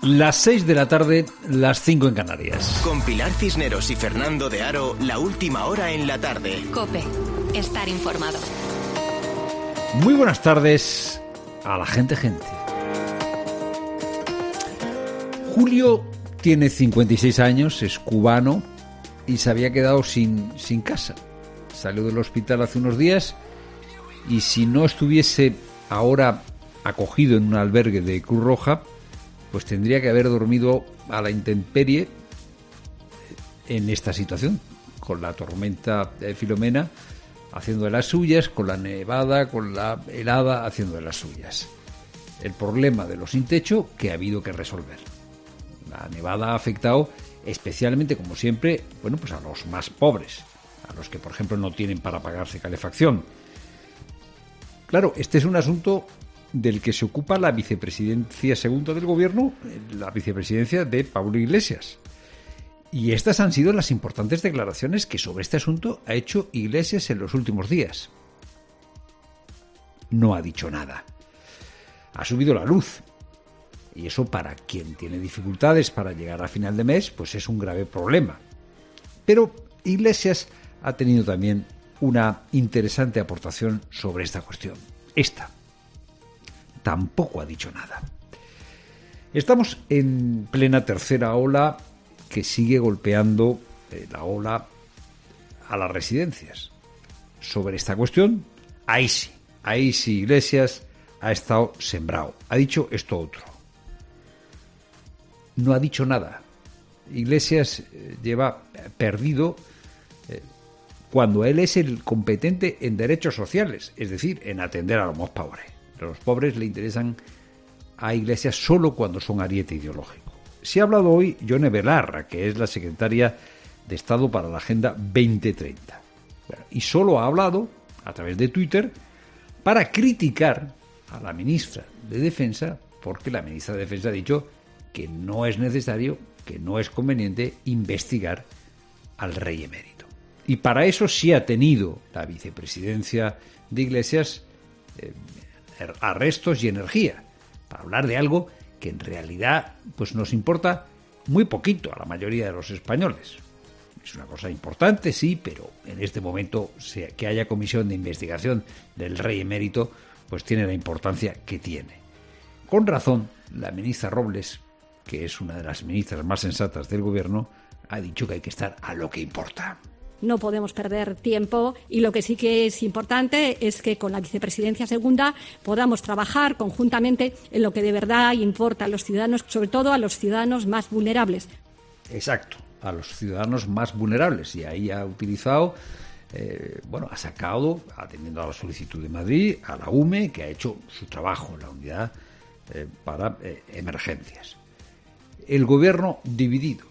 Las 6 de la tarde, las 5 en Canarias. Con Pilar Cisneros y Fernando de Aro, la última hora en la tarde. COPE. Estar informado. Muy buenas tardes a la gente. Julio tiene 56 años, es cubano y se había quedado sin casa. Salió del hospital hace unos días y si no estuviese ahora acogido en un albergue de Cruz Roja, pues tendría que haber dormido a la intemperie en esta situación, con la tormenta de Filomena haciendo de las suyas, con la nevada, con la helada haciendo de las suyas. El problema de los sin techo que ha habido que resolver. La nevada ha afectado especialmente, como siempre, pues a los más pobres, a los que, por ejemplo, no tienen para pagarse calefacción. Claro, este es un asunto del que se ocupa la vicepresidencia segunda del gobierno, la vicepresidencia de Pablo Iglesias. Y estas han sido las importantes declaraciones que sobre este asunto ha hecho Iglesias en los últimos días. No ha dicho nada. Ha subido la luz. Y eso, para quien tiene dificultades para llegar a final de mes, pues es un grave problema. Pero Iglesias ha tenido también una interesante aportación sobre esta cuestión. Tampoco ha dicho nada. Estamos en plena tercera ola que sigue golpeando la ola a las residencias. Sobre esta cuestión, ahí sí Iglesias ha estado sembrado. Ha dicho esto otro. No ha dicho nada. Iglesias lleva perdido cuando él es el competente en derechos sociales, es decir, en atender a los más pobres. Los pobres le interesan a Iglesias solo cuando son ariete ideológico. Se ha hablado hoy Yone Belarra, que es la secretaria de Estado para la Agenda 2030. Y solo ha hablado, a través de Twitter, para criticar a la ministra de Defensa, porque la ministra de Defensa ha dicho que no es necesario, que no es conveniente investigar al rey emérito. Y para eso sí ha tenido la vicepresidencia de Iglesias arrestos y energía, para hablar de algo que en realidad pues nos importa muy poquito a la mayoría de los españoles. Es una cosa importante, sí, pero en este momento que haya comisión de investigación del rey emérito, pues tiene la importancia que tiene. Con razón, la ministra Robles, que es una de las ministras más sensatas del gobierno, ha dicho que hay que estar a lo que importa. No podemos perder tiempo y lo que sí que es importante es que con la vicepresidencia segunda podamos trabajar conjuntamente en lo que de verdad importa a los ciudadanos, sobre todo a los ciudadanos más vulnerables. Exacto, a los ciudadanos más vulnerables. Y ahí ha utilizado, ha sacado, atendiendo a la solicitud de Madrid, a la UME, que ha hecho su trabajo, la unidad para emergencias. El gobierno dividido.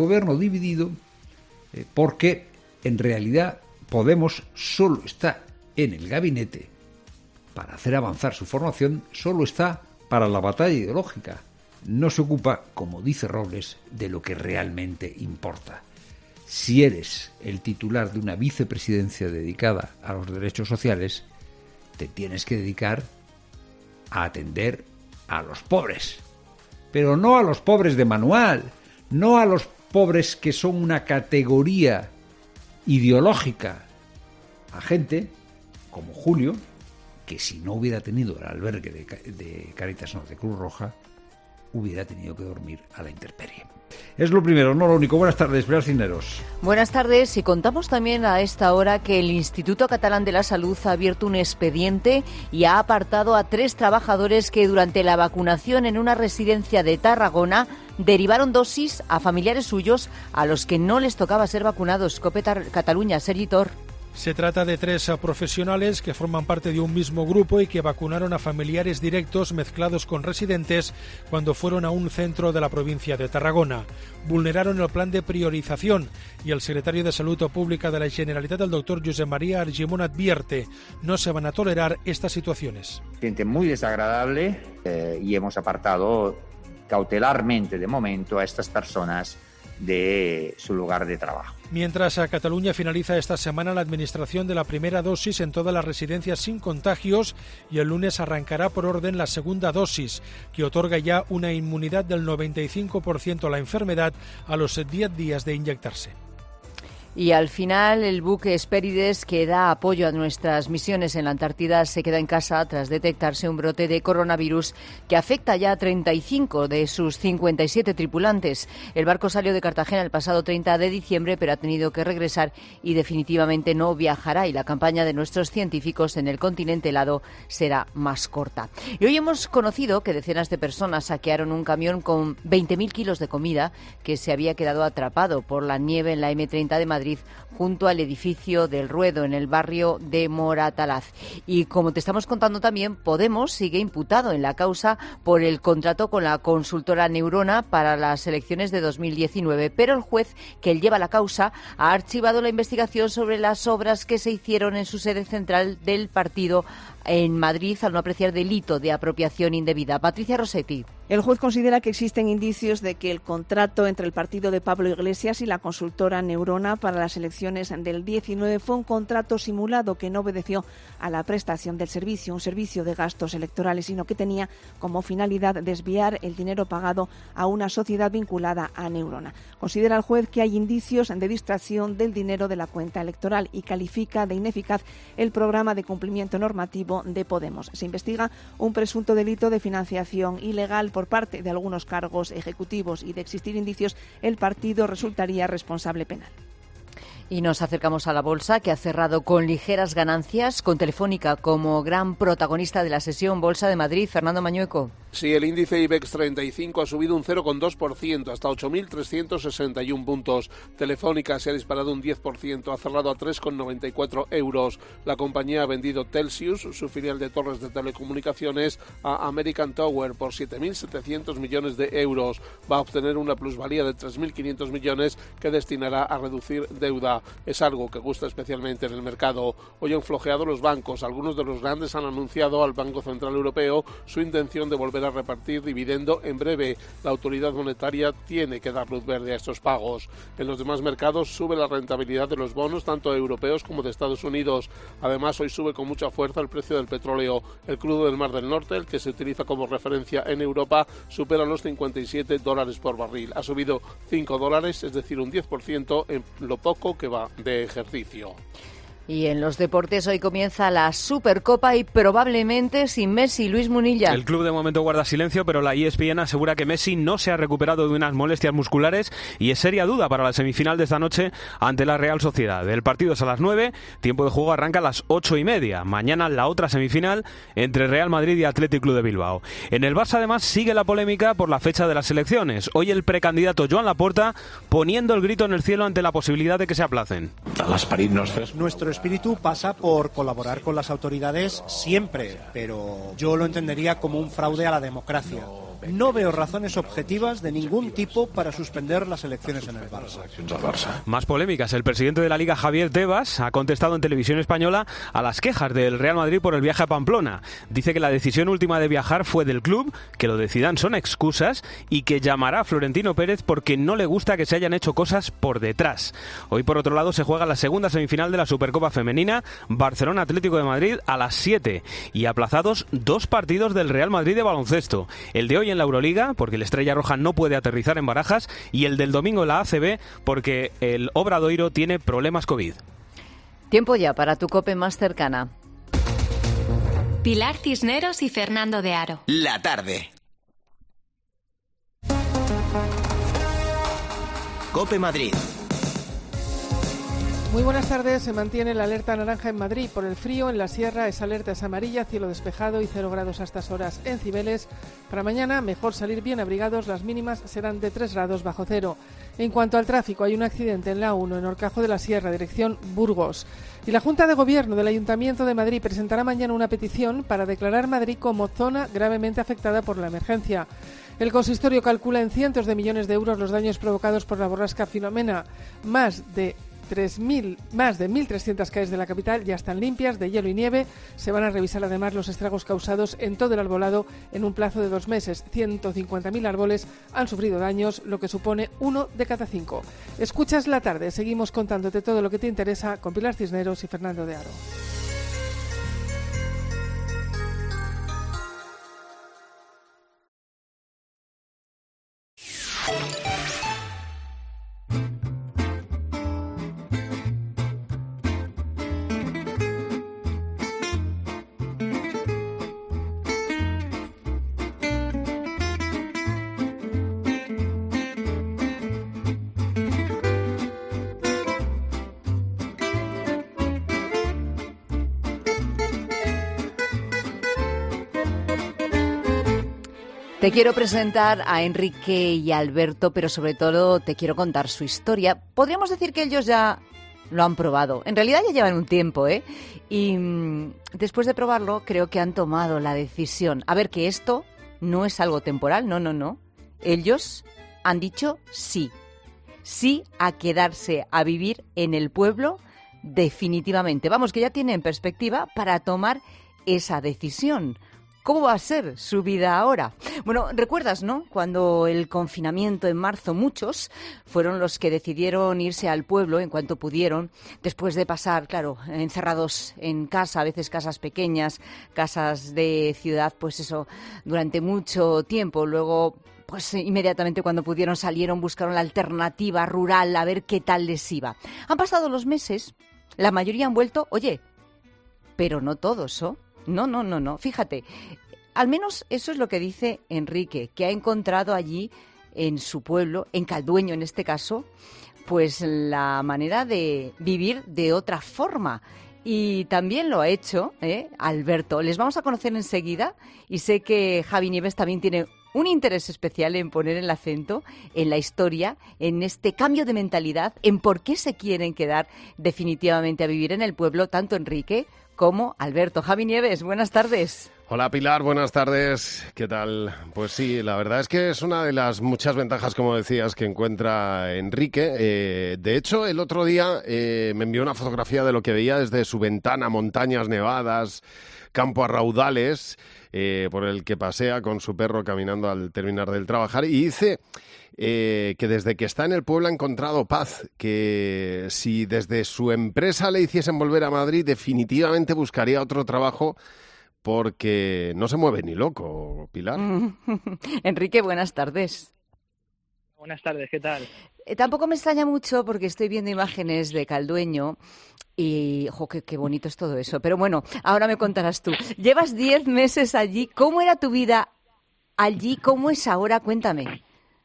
Porque en realidad Podemos solo está en el gabinete para hacer avanzar su formación, solo está para la batalla ideológica. No se ocupa, como dice Robles, de lo que realmente importa. Si eres el titular de una vicepresidencia dedicada a los derechos sociales, te tienes que dedicar a atender a los pobres. Pero no a los pobres de manual, no a los pobres que son una categoría ideológica, a gente como Julio, que si no hubiera tenido el albergue de Cáritas, no, de Cruz Roja, hubiera tenido que dormir a la intemperie. Es lo primero, no lo único. Buenas tardes, Pilar Cisneros. Buenas tardes, y contamos también a esta hora que el Instituto Catalán de la Salud ha abierto un expediente y ha apartado a 3 trabajadores que durante la vacunación en una residencia de Tarragona derivaron dosis a familiares suyos a los que no les tocaba ser vacunados. COPE Cataluña, Sergi Tor. Se trata de 3 profesionales que forman parte de un mismo grupo y que vacunaron a familiares directos mezclados con residentes cuando fueron a un centro de la provincia de Tarragona. Vulneraron el plan de priorización y el secretario de Salud Pública de la Generalitat, el doctor Josep María Argimon, advierte: no se van a tolerar estas situaciones. Siente muy desagradable y hemos apartado cautelarmente de momento a estas personas de su lugar de trabajo. Mientras a Cataluña finaliza esta semana la administración de la primera dosis en todas las residencias sin contagios y el lunes arrancará por orden la segunda dosis, que otorga ya una inmunidad del 95% a la enfermedad a los 10 días de inyectarse. Y al final el buque Hespérides, que da apoyo a nuestras misiones en la Antártida, se queda en casa tras detectarse un brote de coronavirus que afecta ya a 35 de sus 57 tripulantes. El barco salió de Cartagena el pasado 30 de diciembre, pero ha tenido que regresar y definitivamente no viajará, y la campaña de nuestros científicos en el continente helado será más corta. Y hoy hemos conocido que decenas de personas saquearon un camión con 20.000 kilos de comida que se había quedado atrapado por la nieve en la M30 de Madrid, junto al edificio del Ruedo, en el barrio de Moratalaz. Y como te estamos contando también, Podemos sigue imputado en la causa por el contrato con la consultora Neurona para las elecciones de 2019, pero el juez que lleva la causa ha archivado la investigación sobre las obras que se hicieron en su sede central del partido en Madrid, al no apreciar delito de apropiación indebida. Patricia Rossetti. El juez considera que existen indicios de que el contrato entre el partido de Pablo Iglesias y la consultora Neurona para las elecciones del 19 fue un contrato simulado que no obedeció a la prestación del servicio, un servicio de gastos electorales, sino que tenía como finalidad desviar el dinero pagado a una sociedad vinculada a Neurona. Considera el juez que hay indicios de distracción del dinero de la cuenta electoral y califica de ineficaz el programa de cumplimiento normativo de Podemos. Se investiga un presunto delito de financiación ilegal por parte de algunos cargos ejecutivos y, de existir indicios, el partido resultaría responsable penal. Y nos acercamos a la bolsa, que ha cerrado con ligeras ganancias, con Telefónica como gran protagonista de la sesión. Bolsa de Madrid, Fernando Mañueco. Sí, el índice IBEX 35 ha subido un 0,2% hasta 8.361 puntos. Telefónica se ha disparado un 10%, ha cerrado a 3,94 euros. La compañía ha vendido Telxius, su filial de torres de telecomunicaciones, a American Tower por 7.700 millones de euros. Va a obtener una plusvalía de 3.500 millones que destinará a reducir deuda. Es algo que gusta especialmente en el mercado. Hoy han flojeado los bancos. Algunos de los grandes han anunciado al Banco Central Europeo su intención de volver a repartir dividendo en breve. La autoridad monetaria tiene que dar luz verde a estos pagos. En los demás mercados sube la rentabilidad de los bonos, tanto europeos como de Estados Unidos. Además, hoy sube con mucha fuerza el precio del petróleo. El crudo del Mar del Norte, el que se utiliza como referencia en Europa, supera los $57 por barril. Ha subido $5, es decir, un 10% en lo poco que va de ejercicio. Y en los deportes hoy comienza la Supercopa y probablemente sin Messi. Luis Munilla. El club de momento guarda silencio, pero la ESPN asegura que Messi no se ha recuperado de unas molestias musculares y es seria duda para la semifinal de esta noche ante la Real Sociedad. El partido es a las 9, tiempo de juego arranca a las 8:30. Mañana la otra semifinal entre Real Madrid y Athletic Club de Bilbao. En el Barça además sigue la polémica por la fecha de las elecciones. Hoy el precandidato Joan Laporta poniendo el grito en el cielo ante la posibilidad de que se aplacen. Nuestro espíritu pasa por colaborar con las autoridades siempre, pero yo lo entendería como un fraude a la democracia. No veo razones objetivas de ningún tipo para suspender las elecciones en el Barça. Más polémicas. El presidente de la Liga, Javier Tebas, ha contestado en Televisión Española a las quejas del Real Madrid por el viaje a Pamplona. Dice que la decisión última de viajar fue del club, que lo decidan son excusas y que llamará a Florentino Pérez porque no le gusta que se hayan hecho cosas por detrás. Hoy, por otro lado, se juega la segunda semifinal de la Supercopa Femenina, Barcelona Atlético de Madrid a las 7, y aplazados 2 partidos del Real Madrid de baloncesto. El de hoy en la Euroliga, porque el Estrella Roja no puede aterrizar en Barajas, y el del domingo en la ACB, porque el Obradoiro tiene problemas COVID. Tiempo ya para tu COPE más cercana. Pilar Cisneros y Fernando de Aro. La tarde. COPE Madrid. Muy buenas tardes. Se mantiene la alerta naranja en Madrid por el frío. En la sierra esa alerta es amarilla, cielo despejado y 0 grados a estas horas en Cibeles. Para mañana mejor salir bien abrigados, las mínimas serán de 3 grados bajo cero. En cuanto al tráfico, hay un accidente en la A1 en Horcajo de la Sierra, dirección Burgos. Y la Junta de Gobierno del Ayuntamiento de Madrid presentará mañana una petición para declarar Madrid como zona gravemente afectada por la emergencia. El consistorio calcula en cientos de millones de euros los daños provocados por la borrasca Filomena, más de Más de 1.300 calles de la capital ya están limpias de hielo y nieve. Se van a revisar además los estragos causados en todo el arbolado en un plazo de 2 meses. 150.000 árboles han sufrido daños, lo que supone 1 de cada 5. Escuchas La Tarde. Seguimos contándote todo lo que te interesa con Pilar Cisneros y Fernando de Aro. Te quiero presentar a Enrique y a Alberto, pero sobre todo te quiero contar su historia. Podríamos decir que ellos ya lo han probado. En realidad ya llevan un tiempo, ¿eh? Y después de probarlo, creo que han tomado la decisión. A ver, que esto no es algo temporal, no. Ellos han dicho sí. Sí a quedarse a vivir en el pueblo definitivamente. Vamos, que ya tienen perspectiva para tomar esa decisión. ¿Cómo va a ser su vida ahora? Bueno, recuerdas, ¿no? Cuando el confinamiento en marzo, muchos fueron los que decidieron irse al pueblo en cuanto pudieron, después de pasar, claro, encerrados en casa, a veces casas pequeñas, casas de ciudad, pues eso, durante mucho tiempo. Luego, pues inmediatamente cuando pudieron salieron, buscaron la alternativa rural, a ver qué tal les iba. Han pasado los meses, la mayoría han vuelto, oye, pero no todos, ¿no? No. Fíjate, al menos eso es lo que dice Enrique, que ha encontrado allí en su pueblo, en Caldueño en este caso, pues la manera de vivir de otra forma. Y también lo ha hecho Alberto. Les vamos a conocer enseguida y sé que Javi Nieves también tiene un interés especial en poner el acento en la historia, en este cambio de mentalidad, en por qué se quieren quedar definitivamente a vivir en el pueblo, tanto Enrique como Alberto. Javi Nieves, buenas tardes. Hola Pilar, buenas tardes. ¿Qué tal? Pues sí, la verdad es que es una de las muchas ventajas, como decías, que encuentra Enrique. De hecho, el otro día me envió una fotografía de lo que veía desde su ventana, montañas nevadas, campo a raudales, por el que pasea con su perro caminando al terminar del trabajar, y dice que desde que está en el pueblo ha encontrado paz, que si desde su empresa le hiciesen volver a Madrid, definitivamente buscaría otro trabajo porque no se mueve ni loco, Pilar. Enrique, buenas tardes. Buenas tardes, ¿qué tal? Tampoco me extraña mucho porque estoy viendo imágenes de Caldueño y, qué bonito es todo eso. Pero bueno, ahora me contarás tú. Llevas 10 meses allí. ¿Cómo era tu vida allí? ¿Cómo es ahora? Cuéntame.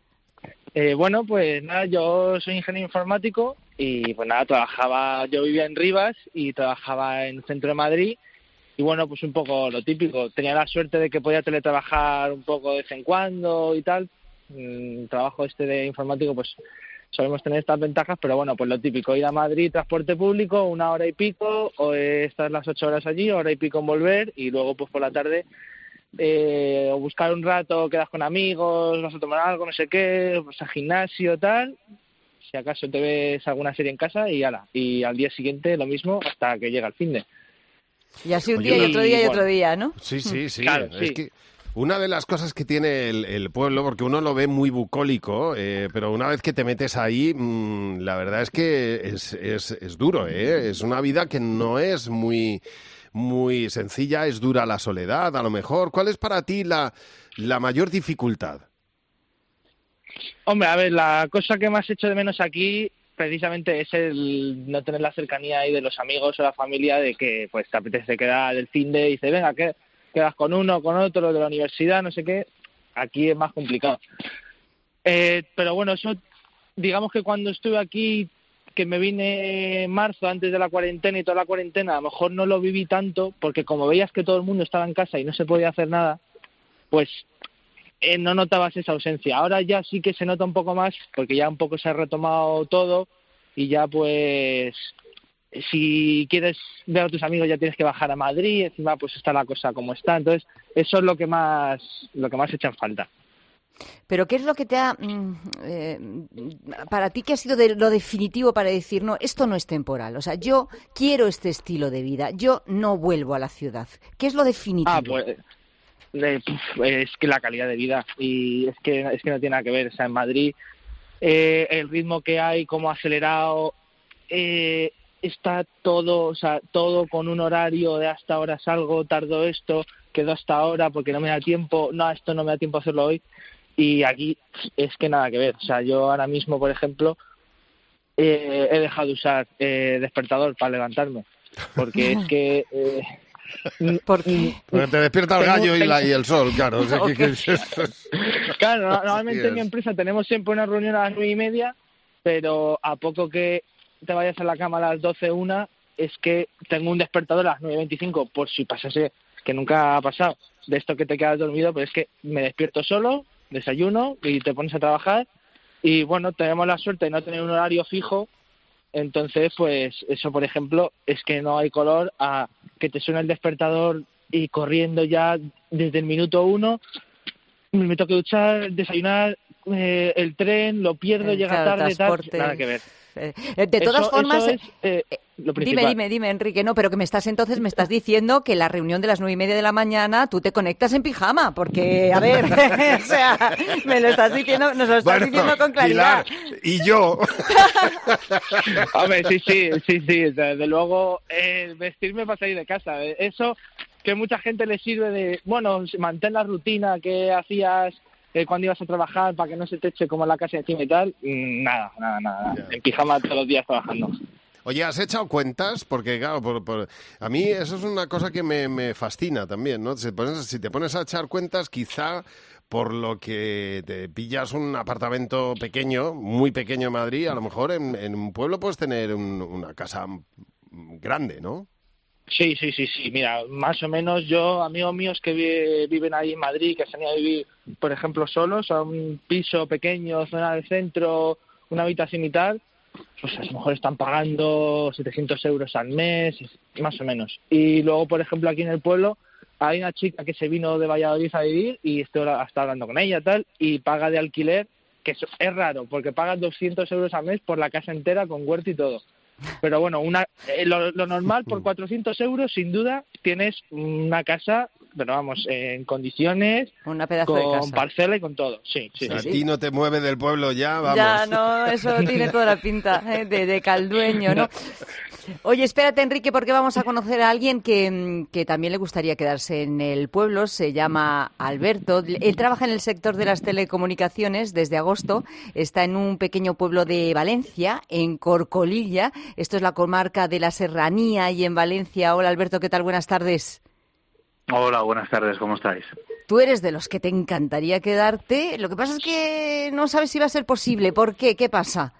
Bueno, pues nada, yo soy ingeniero informático y pues nada, yo vivía en Rivas y trabajaba en el centro de Madrid. Y bueno, pues un poco lo típico. Tenía la suerte de que podía teletrabajar un poco de vez en cuando y tal. Trabajo de informático, pues solemos tener estas ventajas, pero bueno, pues lo típico. Ir a Madrid, transporte público, 1 hora y pico, o estar las 8 horas allí, 1 hora y pico en volver, y luego pues por la tarde o buscar un rato, quedas con amigos, vas a tomar algo, no sé qué, pues al gimnasio, tal. Si acaso te ves alguna serie en casa y ala. Y al día siguiente lo mismo hasta que llega el finde. Y así un día y otro día y otro día, ¿no? Sí. Claro, es sí. que una de las cosas que tiene el pueblo, porque uno lo ve muy bucólico, pero una vez que te metes ahí, la verdad es que es duro, ¿eh? Es una vida que no es muy sencilla, es dura la soledad, a lo mejor. ¿Cuál es para ti la mayor dificultad? Hombre, a ver, la cosa que más echo de menos aquí precisamente es el no tener la cercanía ahí de los amigos o la familia, de que pues te apetece quedar el finde y dices, venga, que quedas con uno, con otro, de la universidad, no sé qué. Aquí es más complicado. Pero bueno, eso, digamos que cuando estuve aquí, que me vine en marzo, antes de la cuarentena y toda la cuarentena, a lo mejor no lo viví tanto, porque como veías que todo el mundo estaba en casa y no se podía hacer nada, pues no notabas esa ausencia. Ahora ya sí que se nota un poco más, porque ya un poco se ha retomado todo y ya pues si quieres ver a tus amigos ya tienes que bajar a Madrid, encima pues está la cosa como está. Entonces eso es lo que más echa en falta. Pero ¿qué es lo que te ha, para ti, qué ha sido lo definitivo para decir, no, esto no es temporal? O sea, yo quiero este estilo de vida, yo no vuelvo a la ciudad. ¿Qué es lo definitivo? Es que la calidad de vida, y es que no tiene nada que ver. O sea, en Madrid el ritmo que hay, como acelerado, está todo, o sea, todo con un horario de hasta ahora salgo, tardo esto, quedo hasta ahora porque no me da tiempo, no, esto no me da tiempo a hacerlo hoy. Y aquí es que nada que ver. O sea, yo ahora mismo, por ejemplo, he dejado de usar despertador para levantarme, porque es que... Porque te despierta el gallo y el sol, claro. O sea, Claro, normalmente en mi empresa tenemos siempre una reunión a las 9:30, pero a poco que te vayas a la cama a las 12, 1, es que tengo un despertador a las 9:25, por si pasase, que nunca ha pasado, de esto que te quedas dormido, pero es que me despierto solo, desayuno y te pones a trabajar. Y bueno, tenemos la suerte de no tener un horario fijo, entonces pues eso, por ejemplo, es que no hay color a que te suena el despertador y corriendo ya desde el minuto 1, me tengo que duchar, desayunar, el tren, lo pierdo, llega tarde, nada que ver. De todas formas, lo principal. Dime, Enrique, no, pero que me estás diciendo que la reunión de las 9:30 de la mañana tú te conectas en pijama, porque, a ver, o sea, me lo estás diciendo, nos lo estás diciendo con claridad. Pilar, y yo. Hombre, sí, desde luego, vestirme para salir de casa, eso que mucha gente le sirve de, bueno, mantén la rutina que hacías cuando ibas a trabajar para que no se te eche como la casa encima y tal, nada. En pijama todos los días trabajando. Oye, ¿has echado cuentas? Porque, claro, a mí eso es una cosa que me fascina también, ¿no? Si te pones a echar cuentas, quizá por lo que te pillas un apartamento pequeño, muy pequeño en Madrid, a lo mejor en un pueblo puedes tener una casa grande, ¿no? Sí. Mira, más o menos yo, amigos míos que viven ahí en Madrid, que se han ido a vivir, por ejemplo, solos, a un piso pequeño, zona del centro, una habitación y tal, pues a lo mejor están pagando 700 euros al mes, más o menos. Y luego, por ejemplo, aquí en el pueblo hay una chica que se vino de Valladolid a vivir y estoy hablando con ella tal, y paga de alquiler, que es raro, porque paga 200 euros al mes por la casa entera con huerto y todo. Pero bueno, lo normal, por 400 euros, sin duda, tienes una casa, pero vamos, en condiciones, una pedazo de casa, con parcela y con todo. Sí. A ti no te mueve del pueblo ya, vamos. Ya, no, eso tiene toda la pinta de caldueño, ¿no? Oye, espérate, Enrique, porque vamos a conocer a alguien que también le gustaría quedarse en el pueblo. Se llama Alberto. Él trabaja en el sector de las telecomunicaciones desde agosto. Está en un pequeño pueblo de Valencia, en Corcolilla. Esto es la comarca de la Serranía y en Valencia. Hola, Alberto, ¿qué tal? Buenas tardes. Hola, buenas tardes, ¿cómo estáis? Tú eres de los que te encantaría quedarte. Lo que pasa es que no sabes si va a ser posible. ¿Por qué? ¿Qué pasa?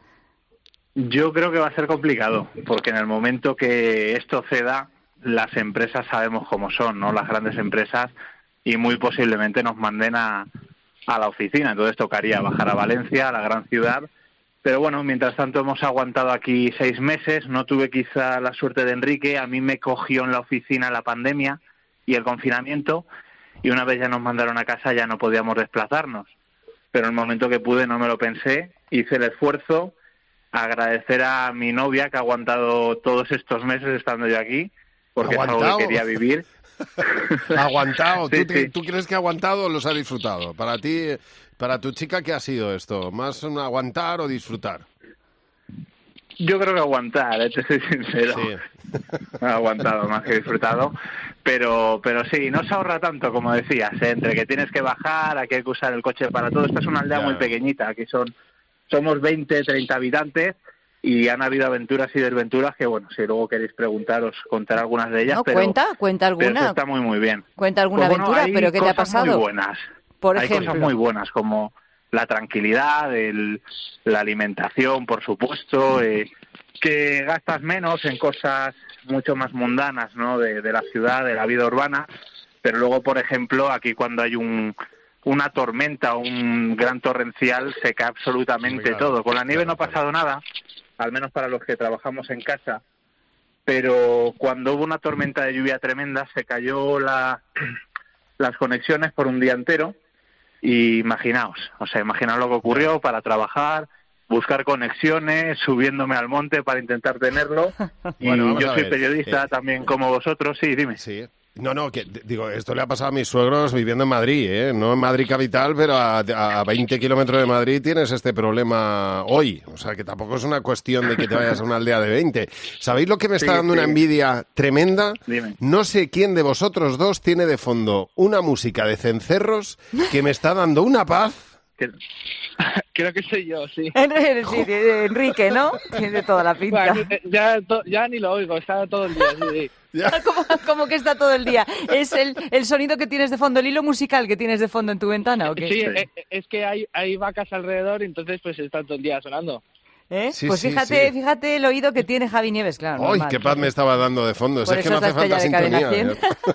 Yo creo que va a ser complicado, porque en el momento que esto ceda, las empresas sabemos cómo son, ¿no? Las grandes empresas, y muy posiblemente nos manden a la oficina. Entonces tocaría bajar a Valencia, a la gran ciudad. Pero bueno, mientras tanto hemos aguantado aquí 6 meses. No tuve quizá la suerte de Enrique. A mí me cogió en la oficina la pandemia y el confinamiento, y una vez ya nos mandaron a casa ya no podíamos desplazarnos. Pero en el momento que pude no me lo pensé, hice el esfuerzo. Agradecer a mi novia que ha aguantado todos estos meses estando yo aquí, porque es algo que quería vivir. Ha aguantado. Sí. ¿Tú crees que ha aguantado o los ha disfrutado? Para ti, para tu chica, ¿qué ha sido esto? ¿Más un aguantar o disfrutar? Yo creo que aguantar, te soy sincero. Sí. Ha aguantado más que disfrutado. Pero sí, no se ahorra tanto, como decías, entre que tienes que bajar, aquí hay que usar el coche para todo. Esta es una aldea muy pequeñita, aquí somos 20, 30 habitantes, y han habido aventuras y desventuras que, bueno, si luego queréis preguntar, os contaré algunas de ellas. No, pero cuenta alguna. Pero está muy bien. Cuenta alguna aventura, pero ¿qué te ha pasado? Hay cosas muy buenas. Por hay ejemplo. cosas muy buenas, como la tranquilidad, la alimentación, por supuesto, que gastas menos en cosas mucho más mundanas, ¿no?, de la ciudad, de la vida urbana. Pero luego, por ejemplo, aquí cuando hay una tormenta, un gran torrencial, se cae absolutamente todo. Con la nieve no ha pasado nada, al menos para los que trabajamos en casa, pero cuando hubo una tormenta de lluvia tremenda se cayó las conexiones por un día entero, Y imaginaos lo que ocurrió para trabajar, buscar conexiones, subiéndome al monte para intentar tenerlo. Y Bueno, yo soy periodista también como vosotros, sí, dime. Sí. No, que digo, esto le ha pasado a mis suegros viviendo en Madrid, ¿eh? No en Madrid capital, pero a 20 kilómetros de Madrid tienes este problema hoy. O sea, que tampoco es una cuestión de que te vayas a una aldea de 20. ¿Sabéis lo que me está dando una envidia tremenda? Dime. No sé quién de vosotros dos tiene de fondo una música de cencerros que me está dando una paz. Creo que soy yo, sí. Sí, Enrique, ¿no? Tiene toda la pinta. Bueno, ya ni lo oigo, está todo el día. Sí. ¿Cómo que está todo el día? ¿Es el sonido que tienes de fondo, el hilo musical que tienes de fondo en tu ventana o qué? Sí, es que hay vacas alrededor y entonces pues está todo el día sonando. Sí, pues fíjate el oído que tiene Javi Nieves, claro. ¡Ay, qué paz me estaba dando de fondo! Por Es que no hace falta sintonía.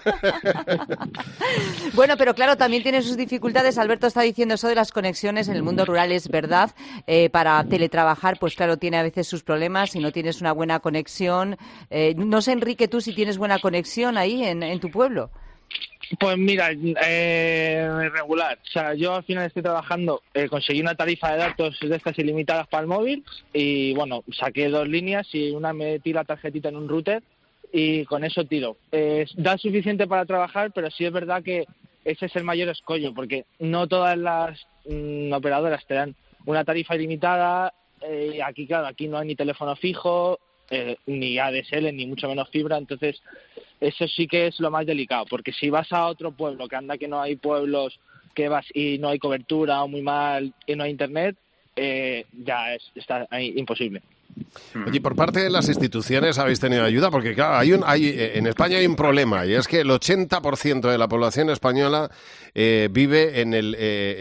Bueno, pero claro, también tiene sus dificultades. Alberto está diciendo eso de las conexiones en el mundo rural, es verdad. Para teletrabajar, pues claro, tiene a veces sus problemas si no tienes una buena conexión. No sé, Enrique, tú si tienes buena conexión ahí en tu pueblo. Pues mira, regular. O sea, yo al final estoy trabajando, conseguí una tarifa de datos de estas ilimitadas para el móvil y bueno, saqué 2 líneas y una metí la tarjetita en un router y con eso tiro. Da suficiente para trabajar, pero sí es verdad que ese es el mayor escollo porque no todas las operadoras te dan una tarifa ilimitada. Aquí, claro, aquí no hay ni teléfono fijo, ni ADSL, ni mucho menos fibra, entonces eso sí que es lo más delicado, porque si vas a otro pueblo, que anda que no hay pueblos que vas y no hay cobertura o muy mal y no hay internet, ya está ahí imposible. Oye, por parte de las instituciones habéis tenido ayuda, porque claro, en España hay un problema, y es que el 80% de la población española vive en el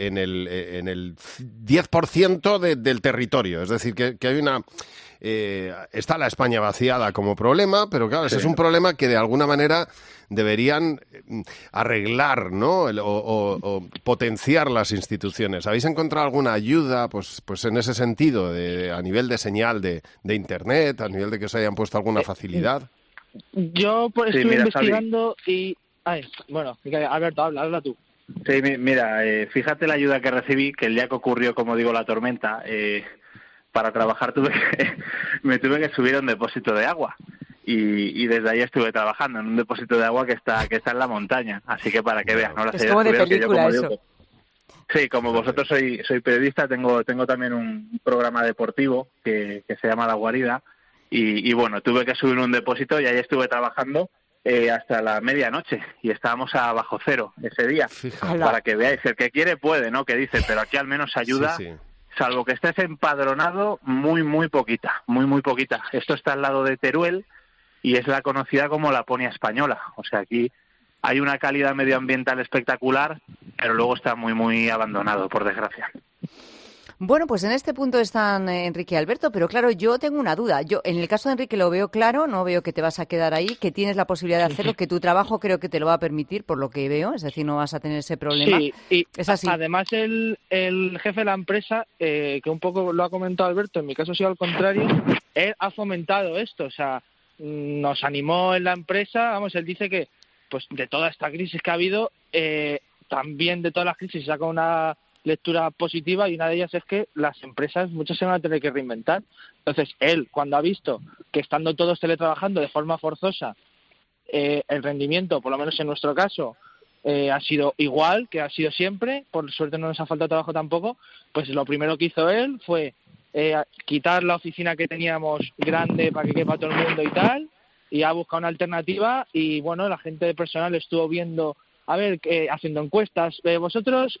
10% del territorio, es decir, que hay una... está la España vaciada como problema, pero claro, ese es un problema que de alguna manera deberían arreglar, ¿no? O potenciar las instituciones. ¿Habéis encontrado alguna ayuda pues en ese sentido, a nivel de señal de internet, a nivel de que os hayan puesto alguna facilidad? Yo pues estuve investigando y... bueno, Alberto, habla tú. Sí, mira, fíjate la ayuda que recibí, que el día que ocurrió, como digo, la tormenta... para trabajar me tuve que subir a un depósito de agua y desde ahí estuve trabajando en un depósito de agua que está en la montaña, así que para que veas, ¿no? Es como de película eso. Sí, como vosotros soy periodista, tengo también un programa deportivo que se llama La Guarida y bueno, tuve que subir un depósito y ahí estuve trabajando hasta la medianoche y estábamos a bajo cero ese día. Fíjate. Para que veáis, el que quiere puede, ¿no? Que dice, pero aquí al menos ayuda. Sí. Salvo que estés empadronado, muy poquita, muy poquita. Esto está al lado de Teruel y es la conocida como Laponia española. O sea, aquí hay una calidad medioambiental espectacular, pero luego está muy abandonado, por desgracia. Bueno, pues en este punto están Enrique y Alberto, pero claro, yo tengo una duda. Yo, en el caso de Enrique, lo veo claro, no veo que te vas a quedar ahí, que tienes la posibilidad de hacerlo, que tu trabajo creo que te lo va a permitir, por lo que veo, es decir, no vas a tener ese problema. Sí, y es así. Además el jefe de la empresa, que un poco lo ha comentado Alberto, en mi caso ha sido al contrario, él ha fomentado esto, o sea, nos animó en la empresa, vamos, él dice que pues de toda esta crisis que ha habido, también de todas las crisis saca una lectura positiva y una de ellas es que las empresas muchas se van a tener que reinventar. Entonces él, cuando ha visto que estando todos teletrabajando de forma forzosa, el rendimiento, por lo menos en nuestro caso, ha sido igual que ha sido siempre, por suerte no nos ha faltado trabajo tampoco, pues lo primero que hizo él fue quitar la oficina que teníamos grande para que quepa todo el mundo y tal, y ha buscado una alternativa y bueno, la gente de personal estuvo viendo, haciendo encuestas, vosotros...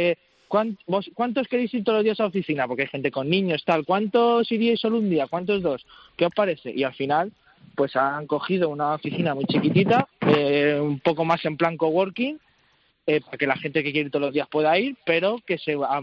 ¿Cuántos queréis ir todos los días a la oficina? Porque hay gente con niños, tal. ¿Cuántos iríais solo un día? ¿Cuántos 2? ¿Qué os parece? Y al final, pues han cogido una oficina muy chiquitita, un poco más en plan coworking, para que la gente que quiere ir todos los días pueda ir, pero que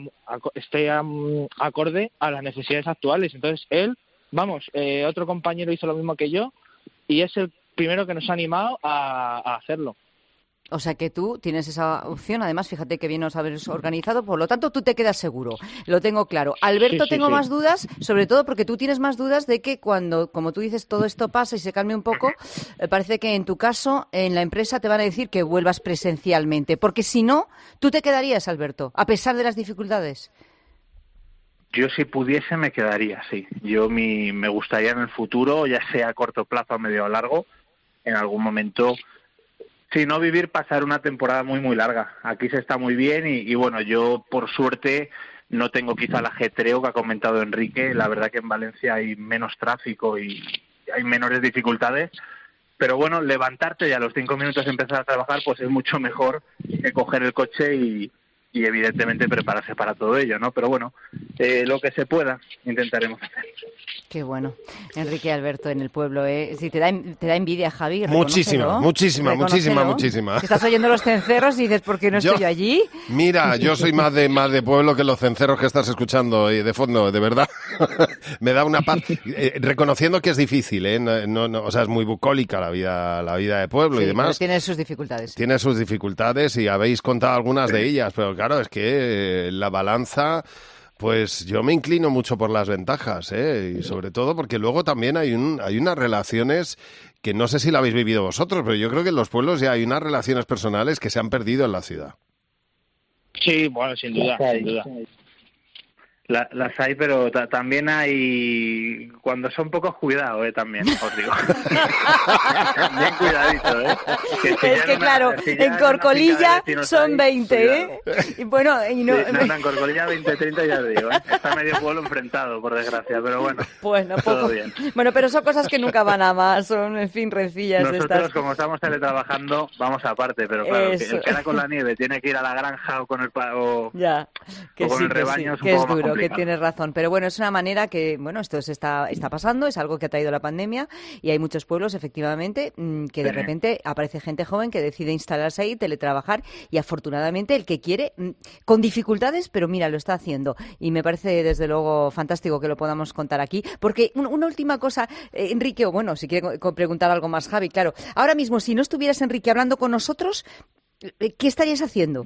esté acorde a las necesidades actuales. Entonces él, otro compañero hizo lo mismo que yo y es el primero que nos ha animado a hacerlo. O sea que tú tienes esa opción, además, fíjate que bien os habéis organizado, por lo tanto tú te quedas seguro, lo tengo claro. Alberto, Sí. más dudas, sobre todo porque tú tienes más dudas de que cuando, como tú dices, todo esto pasa y se calme un poco, parece que en tu caso, en la empresa te van a decir que vuelvas presencialmente, porque si no, tú te quedarías, Alberto, a pesar de las dificultades. Yo si pudiese me quedaría, sí. Me gustaría en el futuro, ya sea a corto plazo, a medio o largo, en algún momento... Sí, no vivir, pasar una temporada muy, muy larga. Aquí se está muy bien y bueno, yo por suerte no tengo quizá el ajetreo que ha comentado Enrique. La verdad que en Valencia hay menos tráfico y hay menores dificultades. Pero bueno, levantarte y a los 5 minutos empezar a trabajar, pues es mucho mejor que coger el coche y evidentemente prepararse para todo ello, ¿no? Pero bueno, lo que se pueda intentaremos hacer. Qué bueno. Enrique y Alberto en el pueblo, ¿eh? Sí, te da envidia, Javi. Muchísima. Que estás oyendo los cencerros y dices, ¿por qué no estoy yo allí? Mira, yo soy más de pueblo que los cencerros que estás escuchando y de fondo, de verdad. Me da una paz. Reconociendo que es difícil, ¿eh? No, o sea, es muy bucólica la vida de pueblo y demás. Pero tiene sus dificultades. Tiene sus dificultades y habéis contado algunas de ellas, pero claro, es que la balanza... Pues yo me inclino mucho por las ventajas, y sobre todo porque luego también hay unas relaciones que no sé si la habéis vivido vosotros, pero yo creo que en los pueblos ya hay unas relaciones personales que se han perdido en la ciudad. Sí, bueno, sin duda. Las hay, pero también hay... Cuando son pocos, cuidado, también, os digo. Bien cuidadito, Es que claro, en Corcolilla son 20, Y bueno, en Corcolilla 20, 30 ya te digo, Está medio pueblo enfrentado, por desgracia, pero bueno, todo bien. Bueno, pero son cosas que nunca van a más, son, en fin, rencillas de estas. Nosotros, como estamos teletrabajando, vamos aparte, pero claro, el que era con la nieve tiene que ir a la granja o con el el rebaño, es un poco más complicado. Que tienes razón, pero bueno, es una manera que, bueno, esto se está pasando, es algo que ha traído la pandemia y hay muchos pueblos, efectivamente, que de repente aparece gente joven que decide instalarse ahí, teletrabajar y afortunadamente el que quiere, con dificultades, pero mira, lo está haciendo y me parece desde luego fantástico que lo podamos contar aquí, porque una última cosa, Enrique, o bueno, si quiere preguntar algo más, Javi, claro, ahora mismo, si no estuvieras, Enrique, hablando con nosotros, ¿qué estarías haciendo?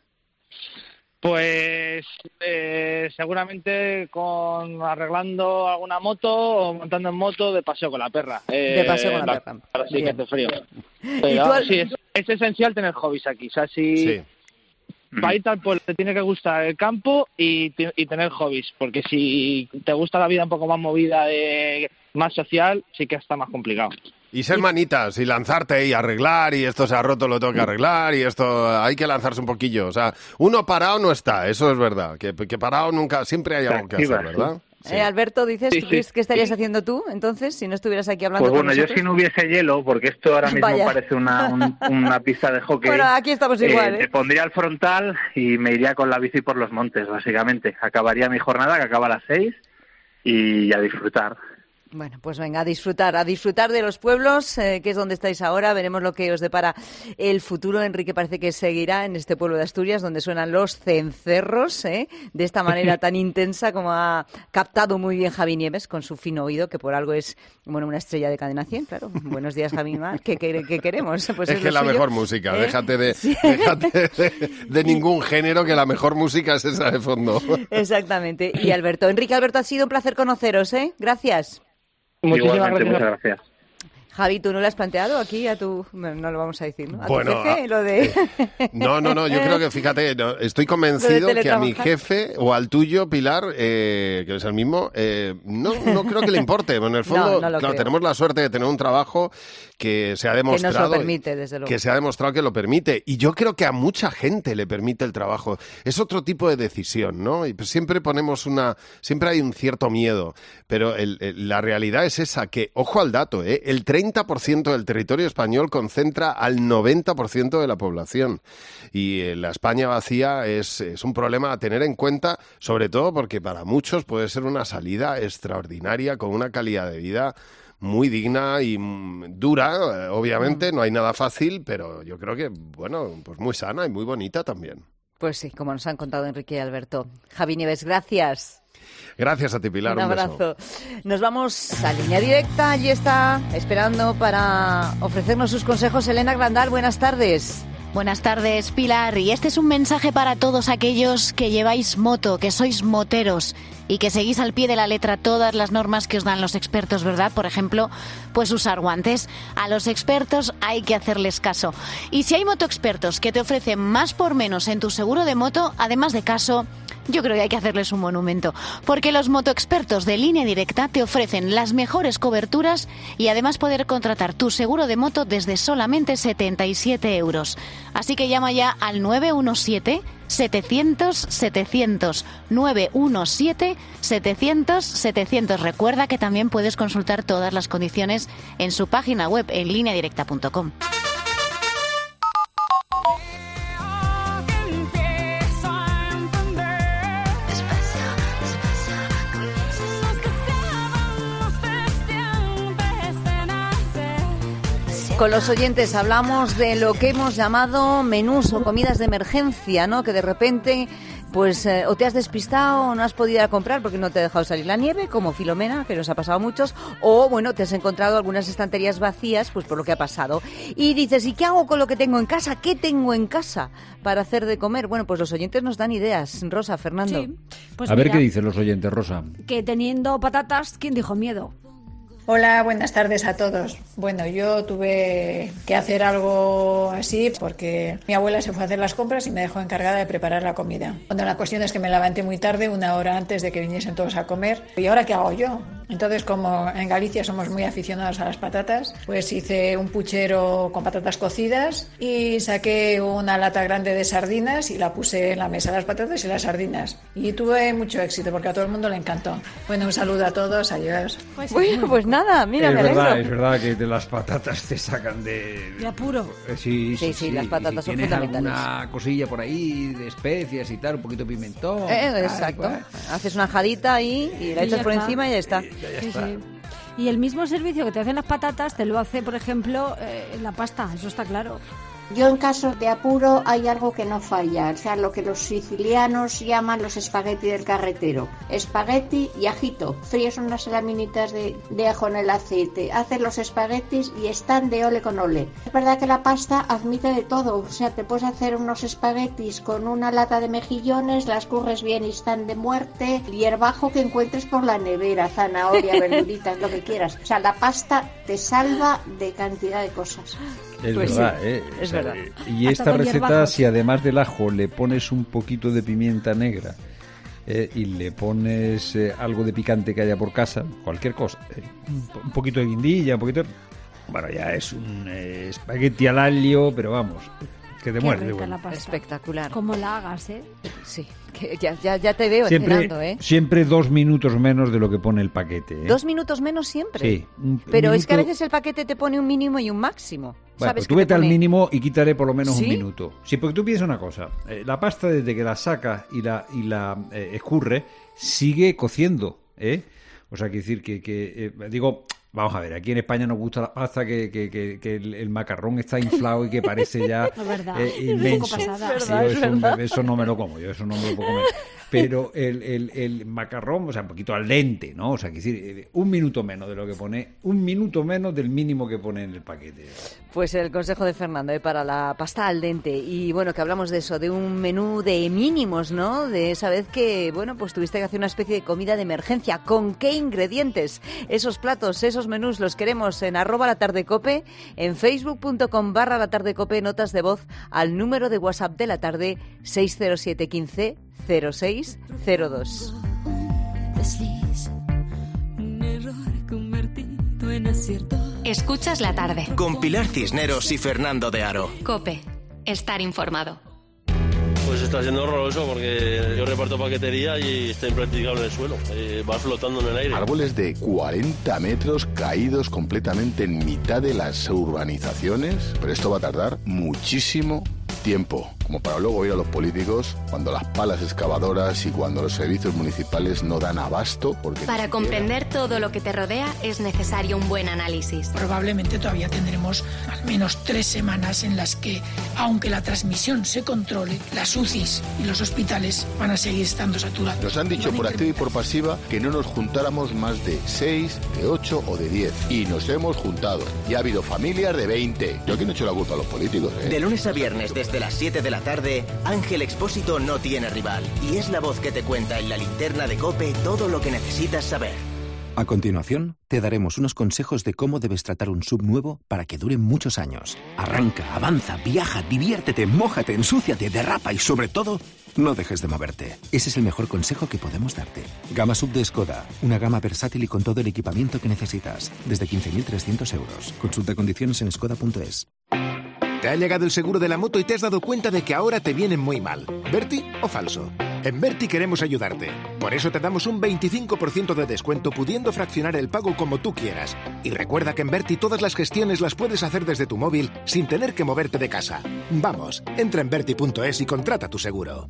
Pues seguramente arreglando alguna moto o montando en moto de paseo con la perra. De paseo con la perra. Ahora sí que hace frío. Pero sí, es esencial tener hobbies aquí. O sea, para ir al pueblo te tiene que gustar el campo y tener hobbies. Porque si te gusta la vida un poco más movida, más social, sí que está más complicado. Y ser manitas, y lanzarte y arreglar, y esto se ha roto, lo tengo que arreglar, y esto hay que lanzarse un poquillo. O sea, uno parado no está, eso es verdad. Que parado nunca, siempre hay algo que hacer, ¿verdad? Sí. Alberto, dices, ¿qué estarías haciendo tú, entonces, si no estuvieras aquí hablando con nosotros? Pues bueno, yo si no hubiese hielo, porque esto ahora mismo parece una pista de hockey. Bueno, aquí estamos igual, Me pondría el frontal y me iría con la bici por los montes, básicamente. Acabaría mi jornada, que acaba a las 6, y a disfrutar. Bueno, pues venga, a disfrutar de los pueblos, que es donde estáis ahora. Veremos lo que os depara el futuro. Enrique parece que seguirá en este pueblo de Asturias, donde suenan los cencerros, de esta manera tan intensa como ha captado muy bien Javi Nieves con su fino oído, que por algo es una estrella de Cadena 100, claro. Buenos días, Javi Mar. ¿Qué queremos? Pues es que la mejor música, déjate de ningún género, que la mejor música es esa de fondo. Exactamente. Y Alberto, ha sido un placer conoceros, Gracias. Muchísimas gracias. Javi, ¿tú no le has planteado aquí a tu... No lo vamos a decir, ¿no? ¿A bueno, tu jefe? Lo de... No, yo creo que, fíjate, estoy convencido que a mi jefe o al tuyo, Pilar, que es el mismo, no creo que le importe. En el fondo, claro, tenemos la suerte de tener un trabajo que se ha demostrado... Que nos lo permite, desde luego. Que se ha demostrado que lo permite. Y yo creo que a mucha gente le permite el trabajo. Es otro tipo de decisión, ¿no? Y pues siempre siempre hay un cierto miedo. Pero la realidad es esa, que, ojo al dato, el 30% del territorio español concentra al 90% de la población. Y la España vacía es un problema a tener en cuenta, sobre todo porque para muchos puede ser una salida extraordinaria, con una calidad de vida muy digna y dura, obviamente, no hay nada fácil, pero yo creo que, pues muy sana y muy bonita también. Pues sí, como nos han contado Enrique y Alberto. Javi Nieves, gracias. Gracias a ti, Pilar. Un abrazo. Nos vamos a Línea Directa. Allí está, esperando para ofrecernos sus consejos, Elena Grandal. Buenas tardes. Buenas tardes, Pilar. Y este es un mensaje para todos aquellos que lleváis moto, que sois moteros y que seguís al pie de la letra todas las normas que os dan los expertos, ¿verdad? Por ejemplo, pues usar guantes. A los expertos hay que hacerles caso. Y si hay motoexpertos que te ofrecen más por menos en tu seguro de moto, además de caso, yo creo que hay que hacerles un monumento, porque los motoexpertos de Línea Directa te ofrecen las mejores coberturas y además poder contratar tu seguro de moto desde solamente 77 euros. Así que llama ya al 917-700-700, 917-700-700. Recuerda que también puedes consultar todas las condiciones en su página web en lineadirecta.com. Con los oyentes hablamos de lo que hemos llamado menús o comidas de emergencia, ¿no? Que de repente, pues, o te has despistado o no has podido ir a comprar porque no te ha dejado salir la nieve, como Filomena, que nos ha pasado a muchos, o, bueno, te has encontrado algunas estanterías vacías, pues por lo que ha pasado. Y dices, ¿y qué hago con lo que tengo en casa? ¿Qué tengo en casa para hacer de comer? Bueno, pues los oyentes nos dan ideas. Rosa, Fernando. Sí, pues a ver qué dicen los oyentes, Rosa. Que teniendo patatas, ¿quién dijo miedo? Hola, buenas tardes a todos. Bueno, yo tuve que hacer algo así porque mi abuela se fue a hacer las compras y me dejó encargada de preparar la comida. Bueno, la cuestión es que me levanté muy tarde, 1 hora antes de que viniesen todos a comer. ¿Y ahora qué hago yo? Entonces, como en Galicia somos muy aficionados a las patatas, pues hice un puchero con patatas cocidas y saqué una lata grande de sardinas y la puse en la mesa, las patatas y las sardinas. Y tuve mucho éxito porque a todo el mundo le encantó. Bueno, un saludo a todos, adiós. Bueno, pues nada, mira, me alegro. Es verdad que de las patatas te sacan de apuro. Sí, las patatas si son tienes fundamentales. Alguna cosilla por ahí de especias y tal, un poquito de pimentón. Exacto. Haces una jadita ahí y la echas por encima y ya está. Sí. Y el mismo servicio que te hacen las patatas te lo hace, por ejemplo, la pasta, eso está claro. Yo en caso de apuro hay algo que no falla, o sea, lo que los sicilianos llaman los espagueti del carretero. Espagueti y ajito. Fríes unas laminitas de ajo en el aceite, haces los espaguetis y están de ole con ole. Es verdad que la pasta admite de todo, o sea, te puedes hacer unos espaguetis con una lata de mejillones, las curres bien y están de muerte, hierbajo que encuentres por la nevera, zanahoria, verduritas, lo que quieras. O sea, la pasta te salva de cantidad de cosas. Es Pues verdad, sí, es verdad. Y Hasta esta con receta, hierbajos. si además del ajo le pones un poquito de pimienta negra y le pones algo de picante que haya por casa, cualquier cosa, un poquito de guindilla, un poquito... Bueno, ya es un espagueti al alio, pero vamos, que te muerde. Bueno. Espectacular. Como la hagas, ¿eh? Sí, que ya te veo Siempre, cenando, ¿eh? siempre 2 minutos menos de lo que pone el paquete. 2 minutos menos siempre. Sí. Pero es que a veces el paquete te pone un mínimo y un máximo. Bueno, ¿Sabes pues tú que te vete al pone? mínimo y quitaré por lo menos ¿Sí? un minuto. Sí, porque tú piensas una cosa. La pasta, desde que la sacas y la escurre, sigue cociendo, ¿eh? O sea, quiere decir que digo... Vamos a ver, aquí en España nos gusta la pasta, que el macarrón está inflado y que parece ya Es verdad. inmenso. Es verdad, Sí, eso no me lo como, yo eso no me lo puedo comer. Pero el macarrón, o sea, un poquito al dente, ¿no? O sea, quiere decir, 1 minuto menos de lo que pone, 1 minuto menos del mínimo que pone en el paquete. Pues el consejo de Fernando para la pasta al dente. Y bueno, que hablamos de eso, de un menú de mínimos, ¿no? De esa vez que, bueno, pues tuviste que hacer una especie de comida de emergencia. ¿Con qué ingredientes? Esos platos, esos menús los queremos en @latardecope, en facebook.com/latardecope, notas de voz al número de WhatsApp de la tarde 607 15 0602. Escuchas la tarde. Con Pilar Cisneros y Fernando de Aro. COPE. Estar informado. Pues está siendo horroroso porque yo reparto paquetería y está impracticable en el suelo. Va flotando en el aire. Árboles de 40 metros caídos completamente en mitad de las urbanizaciones. Pero esto va a tardar muchísimo tiempo como para luego ir a los políticos cuando las palas excavadoras y cuando los servicios municipales no dan abasto. Porque para comprender todo lo que te rodea es necesario un buen análisis. Probablemente todavía tendremos al menos 3 semanas en las que, aunque la transmisión se controle, las UCIs y los hospitales van a seguir estando saturados. Nos han dicho por activa y por pasiva que no nos juntáramos más de 6, de 8 o de 10. Y nos hemos juntado. Y ha habido familias de 20. Yo aquí no he hecho la culpa a los políticos, ¿eh? De lunes a viernes desde las 7 de la tarde, Ángel Expósito no tiene rival. Y es la voz que te cuenta en la linterna de COPE todo lo que necesitas saber. A continuación, te daremos unos consejos de cómo debes tratar un SUV nuevo para que dure muchos años. Arranca, avanza, viaja, diviértete, mójate, ensúciate, derrapa y sobre todo, no dejes de moverte. Ese es el mejor consejo que podemos darte. Gama SUV de Skoda, una gama versátil y con todo el equipamiento que necesitas. Desde 15.300 euros. Consulta condiciones en skoda.es. Te ha llegado el seguro de la moto y te has dado cuenta de que ahora te vienen muy mal. ¿Berti o falso? En Berti queremos ayudarte. Por eso te damos un 25% de descuento pudiendo fraccionar el pago como tú quieras. Y recuerda que en Berti todas las gestiones las puedes hacer desde tu móvil sin tener que moverte de casa. Vamos, entra en berti.es y contrata tu seguro.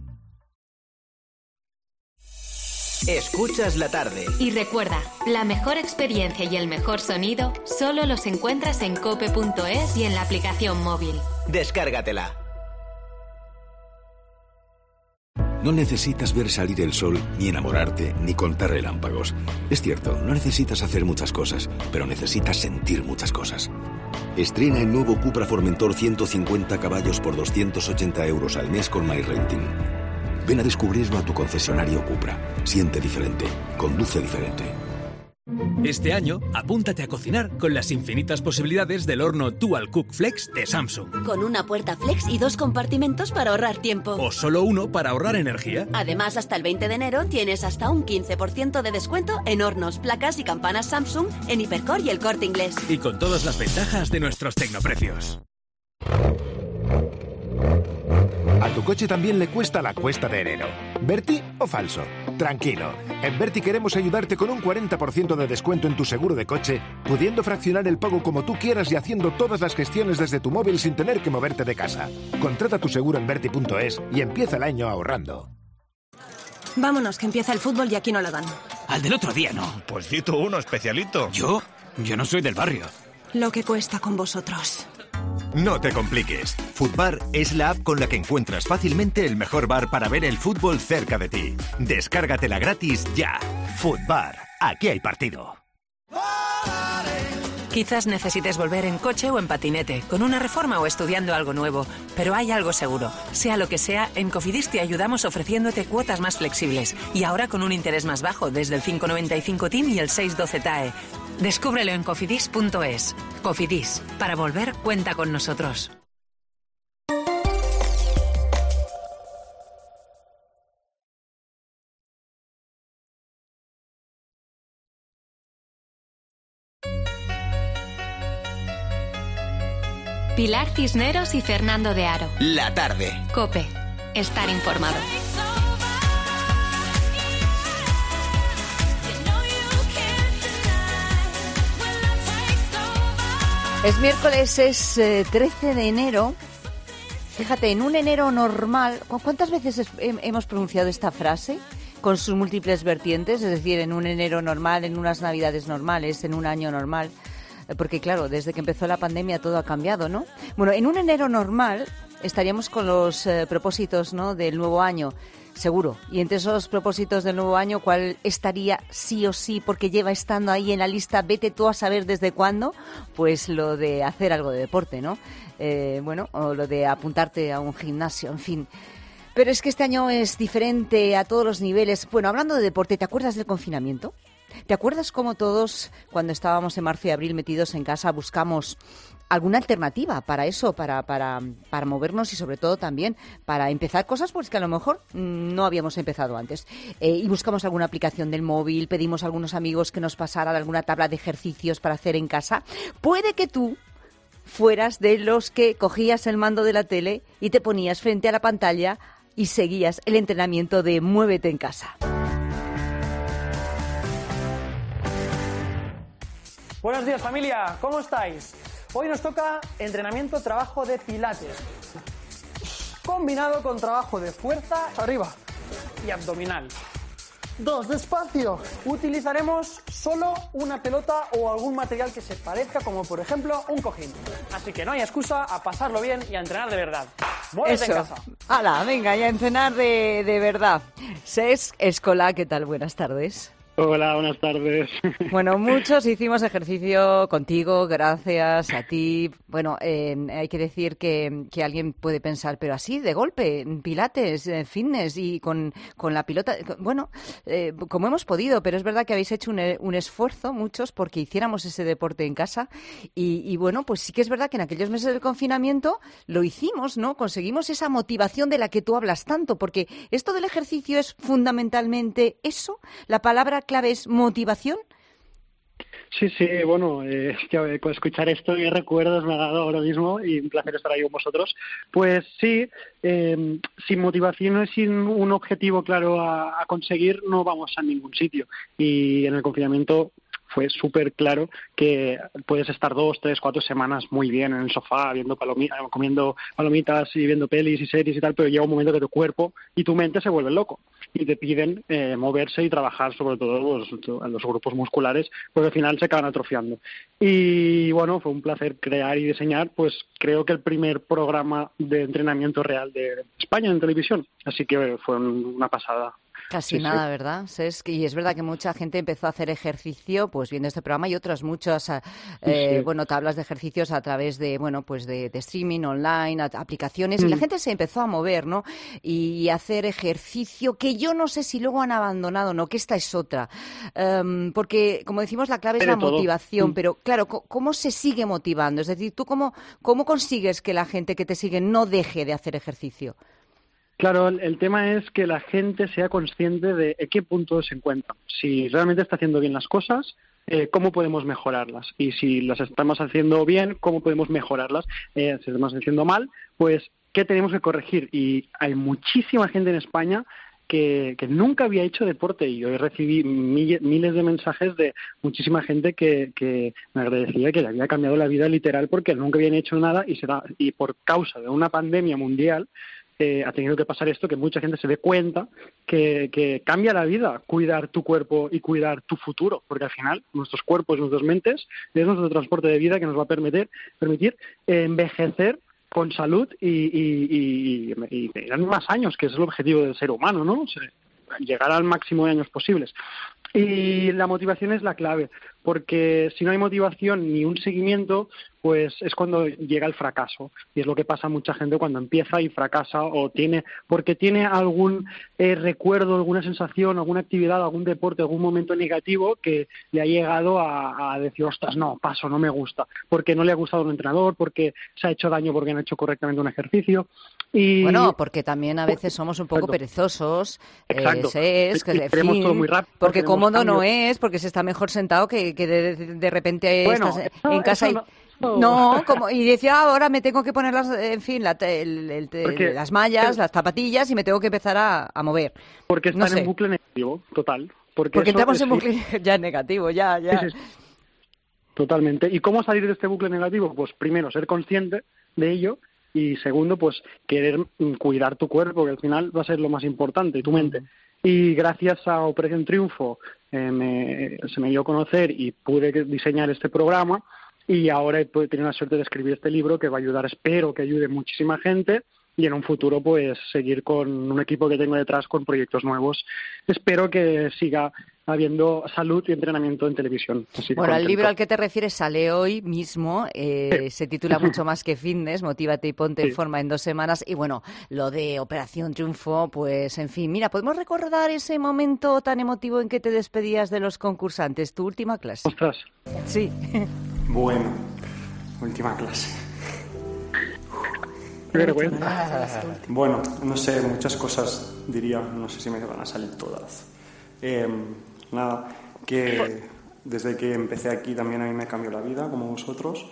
Escuchas la tarde. Y recuerda, la mejor experiencia y el mejor sonido solo los encuentras en cope.es y en la aplicación móvil. Descárgatela. No necesitas ver salir el sol, ni enamorarte, ni contar relámpagos. Es cierto, no necesitas hacer muchas cosas, pero necesitas sentir muchas cosas. Estrena el nuevo Cupra Formentor 150 caballos por 280 euros al mes con MyRenting. Ven a descubrirlo a tu concesionario Cupra. Siente diferente. Conduce diferente. Este año, apúntate a cocinar con las infinitas posibilidades del horno Dual Cook Flex de Samsung. Con una puerta flex y 2 compartimentos para ahorrar tiempo. O solo uno para ahorrar energía. Además, hasta el 20 de enero tienes hasta un 15% de descuento en hornos, placas y campanas Samsung en Hipercor y El Corte Inglés. Y con todas las ventajas de nuestros tecnoprecios. A tu coche también le cuesta la cuesta de enero. ¿Berti o falso? Tranquilo. En Berti queremos ayudarte con un 40% de descuento en tu seguro de coche, pudiendo fraccionar el pago como tú quieras y haciendo todas las gestiones desde tu móvil sin tener que moverte de casa. Contrata tu seguro en berti.es y empieza el año ahorrando. Vámonos, que empieza el fútbol y aquí no la dan. Al del otro día, no. Pues di tú uno especialito. ¿Yo? Yo no soy del barrio. Lo que cuesta con vosotros. No te compliques. Footbar es la app con la que encuentras fácilmente el mejor bar para ver el fútbol cerca de ti. Descárgatela gratis ya. Footbar. Aquí hay partido. Quizás necesites volver en coche o en patinete, con una reforma o estudiando algo nuevo. Pero hay algo seguro. Sea lo que sea, en Cofidis te ayudamos ofreciéndote cuotas más flexibles. Y ahora con un interés más bajo, desde el 5,95 TIM y el 6,12 TAE. Descúbrelo en cofidis.es. Cofidis. Para volver, cuenta con nosotros. Pilar Cisneros y Fernando de Aro. La tarde. COPE. Estar informado. Es miércoles, es 13 de enero. Fíjate, en un enero normal, ¿cuántas veces hemos pronunciado esta frase? Con sus múltiples vertientes, es decir, en un enero normal, en unas navidades normales, en un año normal. Porque claro, desde que empezó la pandemia todo ha cambiado, ¿no? Bueno, en un enero normal estaríamos con los propósitos, ¿no?, del nuevo año, seguro. Y entre esos propósitos del nuevo año, ¿cuál estaría sí o sí? Porque lleva estando ahí en la lista, vete tú a saber desde cuándo, pues lo de hacer algo de deporte, ¿no? O lo de apuntarte a un gimnasio, en fin. Pero es que este año es diferente a todos los niveles. Bueno, hablando de deporte, ¿te acuerdas del confinamiento? ¿Te acuerdas cómo todos, cuando estábamos en marzo y abril metidos en casa, buscamos alguna alternativa para eso, para movernos y sobre todo también para empezar cosas pues que a lo mejor no habíamos empezado antes? Y buscamos alguna aplicación del móvil, pedimos a algunos amigos que nos pasaran alguna tabla de ejercicios para hacer en casa. Puede que tú fueras de los que cogías el mando de la tele y te ponías frente a la pantalla y seguías el entrenamiento de Muévete en Casa. Buenos días, familia, ¿cómo estáis? Hoy nos toca entrenamiento, trabajo de pilates. combinado con trabajo de fuerza arriba y abdominal. 2. Despacio. Utilizaremos solo una pelota o algún material que se parezca, como por ejemplo un cojín. Así que no hay excusa, a pasarlo bien y a entrenar de verdad. Muévete en casa. ¡Hala! Venga, ya a entrenar de verdad. Cesc Escola, ¿qué tal? Buenas tardes. Hola, buenas tardes. Bueno, muchos hicimos ejercicio contigo, gracias a ti. Bueno, hay que decir que alguien puede pensar, pero así, de golpe, pilates, fitness y con la pilota. Bueno, como hemos podido, pero es verdad que habéis hecho un esfuerzo, muchos, porque hiciéramos ese deporte en casa. Y bueno, pues sí que es verdad que en aquellos meses del confinamiento lo hicimos, ¿no? Conseguimos esa motivación de la que tú hablas tanto, porque esto del ejercicio es fundamentalmente eso, la palabra clave es motivación. Sí, bueno, que escuchar esto y recuerdos me ha dado ahora mismo y un placer estar ahí con vosotros. Pues sí, sin motivación y sin un objetivo claro a conseguir no vamos a ningún sitio. Y en el confinamiento fue súper claro que puedes estar 2, 3, 4 semanas muy bien en el sofá comiendo palomitas y viendo pelis y series y tal, pero llega un momento que tu cuerpo y tu mente se vuelven loco y te piden moverse y trabajar sobre todo los grupos musculares, porque al final se acaban atrofiando. Y bueno, fue un placer crear y diseñar, pues creo que el primer programa de entrenamiento real de España en televisión, así que fue una pasada. Casi nada, ¿verdad? Y es verdad que mucha gente empezó a hacer ejercicio pues viendo este programa y otras muchas tablas de ejercicios a través de de streaming online, aplicaciones, y la gente se empezó a mover, ¿no? Y hacer ejercicio, que yo no sé si luego han abandonado, ¿no? Que esta es otra. Porque, como decimos, la clave es la motivación, pero claro, ¿cómo se sigue motivando? Es decir, ¿tú cómo consigues que la gente que te sigue no deje de hacer ejercicio? Claro, el tema es que la gente sea consciente de en qué punto se encuentra. Si realmente está haciendo bien las cosas, cómo podemos mejorarlas. Y si las estamos haciendo bien, cómo podemos mejorarlas. Si las estamos haciendo mal, pues qué tenemos que corregir. Y hay muchísima gente en España que nunca había hecho deporte, y yo recibí miles de mensajes de muchísima gente que me agradecía, que le había cambiado la vida literal porque nunca habían hecho nada y por causa de una pandemia mundial ha tenido que pasar esto, que mucha gente se dé cuenta que cambia la vida cuidar tu cuerpo y cuidar tu futuro, porque al final nuestros cuerpos, nuestras mentes, es nuestro transporte de vida que nos va a permitir envejecer con salud y tener más años, que es el objetivo del ser humano, ¿no? O sea, llegar al máximo de años posibles. Y la motivación es la clave, porque si no hay motivación ni un seguimiento, pues es cuando llega el fracaso. Y es lo que pasa a mucha gente cuando empieza y fracasa porque tiene algún recuerdo, alguna sensación, alguna actividad, algún deporte, algún momento negativo que le ha llegado a decir, ostras, no, paso, no me gusta, porque no le ha gustado un entrenador, porque se ha hecho daño porque no ha hecho correctamente un ejercicio. Y bueno, porque también a veces somos un poco perezosos. Exacto. Queremos todo muy rápido. Porque cómodo no es, porque se está mejor sentado que de repente estás en casa y decía, ahora me tengo que poner las mallas, las zapatillas y me tengo que empezar a mover. Porque están en bucle negativo, total. Porque estamos en bucle ya negativo, ya. Sí. Totalmente. ¿Y cómo salir de este bucle negativo? Pues primero, ser consciente de ello. Y segundo, pues querer cuidar tu cuerpo, que al final va a ser lo más importante, tu mente. Y gracias a Operación Triunfo se me dio a conocer y pude diseñar este programa, y ahora he tenido la suerte de escribir este libro que va a ayudar, espero que ayude muchísima gente, y en un futuro pues seguir con un equipo que tengo detrás con proyectos nuevos. Espero que siga habiendo salud y entrenamiento en televisión. Bueno, el libro al que te refieres sale hoy mismo, se titula Mucho más que fitness, motívate y ponte en forma en 2 semanas, y bueno, lo de Operación Triunfo, pues en fin, mira, ¿podemos recordar ese momento tan emotivo en que te despedías de los concursantes, tu última clase? ¡Ostras! Sí. Bueno, última clase. ¡Qué vergüenza! Bueno, no sé, muchas cosas diría, no sé si me van a salir todas. Nada, que desde que empecé aquí también a mí me cambió la vida, como vosotros,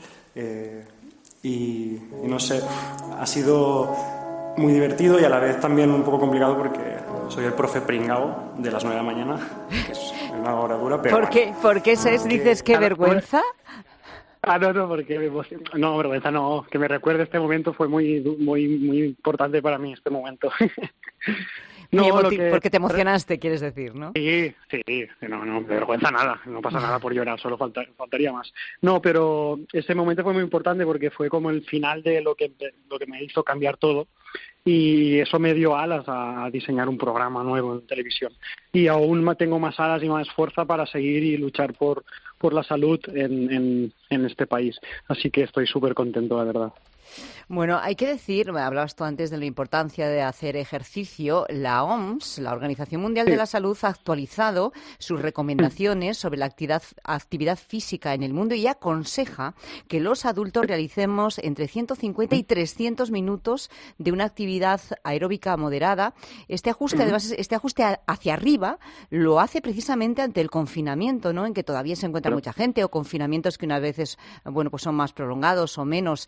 y no sé, ha sido muy divertido y a la vez también un poco complicado porque soy el profe pringao de las 9 de la mañana, que es una hora dura, pero... ¿Por qué dices qué vergüenza? No, porque no, vergüenza no, que me recuerde este momento fue muy importante para mí este momento. Porque te emocionaste, quieres decir, ¿no? Sí, no, de vergüenza nada, no pasa nada por llorar, solo faltaría más. No, pero ese momento fue muy importante porque fue como el final de lo que me hizo cambiar todo, y eso me dio alas a diseñar un programa nuevo en televisión. Y aún tengo más alas y más fuerza para seguir y luchar por la salud en este país. Así que estoy súper contento, la verdad. Bueno, hay que decir, hablabas tú antes de la importancia de hacer ejercicio. La OMS, la Organización Mundial de la Salud, ha actualizado sus recomendaciones sobre la actividad física en el mundo y aconseja que los adultos realicemos entre 150 y 300 minutos de una actividad aeróbica moderada. Este ajuste, además, hacia arriba lo hace precisamente ante el confinamiento, ¿no? En que todavía se encuentra mucha gente, o confinamientos que unas veces, pues son más prolongados o menos.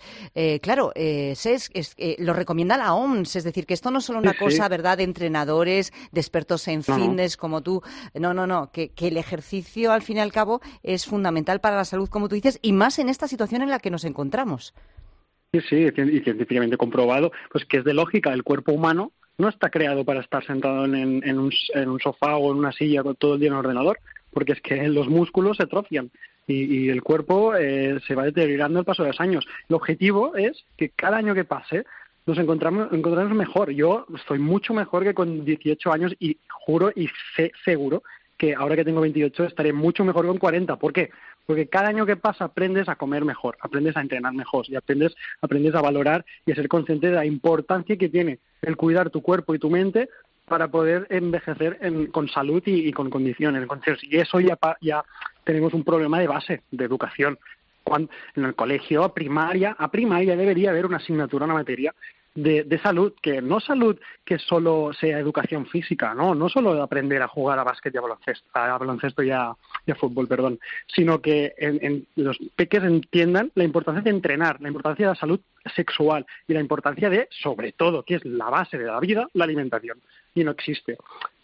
Lo recomienda la OMS, es decir, que esto no es solo una cosa, ¿verdad?, de entrenadores, de expertos en fitness como tú. No, que el ejercicio, al fin y al cabo, es fundamental para la salud, como tú dices, y más en esta situación en la que nos encontramos. Sí, y científicamente comprobado, pues que es de lógica. El cuerpo humano no está creado para estar sentado en un sofá o en una silla todo el día en el ordenador, porque es que los músculos se atrofian. Y el cuerpo se va deteriorando al paso de los años. El objetivo es que cada año que pase nos encontramos mejor. Yo estoy mucho mejor que con 18 años y juro y sé seguro que ahora que tengo 28 estaré mucho mejor con 40. ¿Por qué? Porque cada año que pasa aprendes a comer mejor, aprendes a entrenar mejor y aprendes a valorar y a ser consciente de la importancia que tiene el cuidar tu cuerpo y tu mente para poder envejecer con salud y con condiciones. Entonces, y eso ya tenemos un problema de base, de educación. En el colegio, a primaria debería haber una asignatura, una materia de salud, que no salud que solo sea educación física, no solo aprender a jugar a básquet y a baloncesto y a fútbol, sino que los peques entiendan la importancia de entrenar, la importancia de la salud sexual y la importancia de, sobre todo, que es la base de la vida, la alimentación. Y no existe.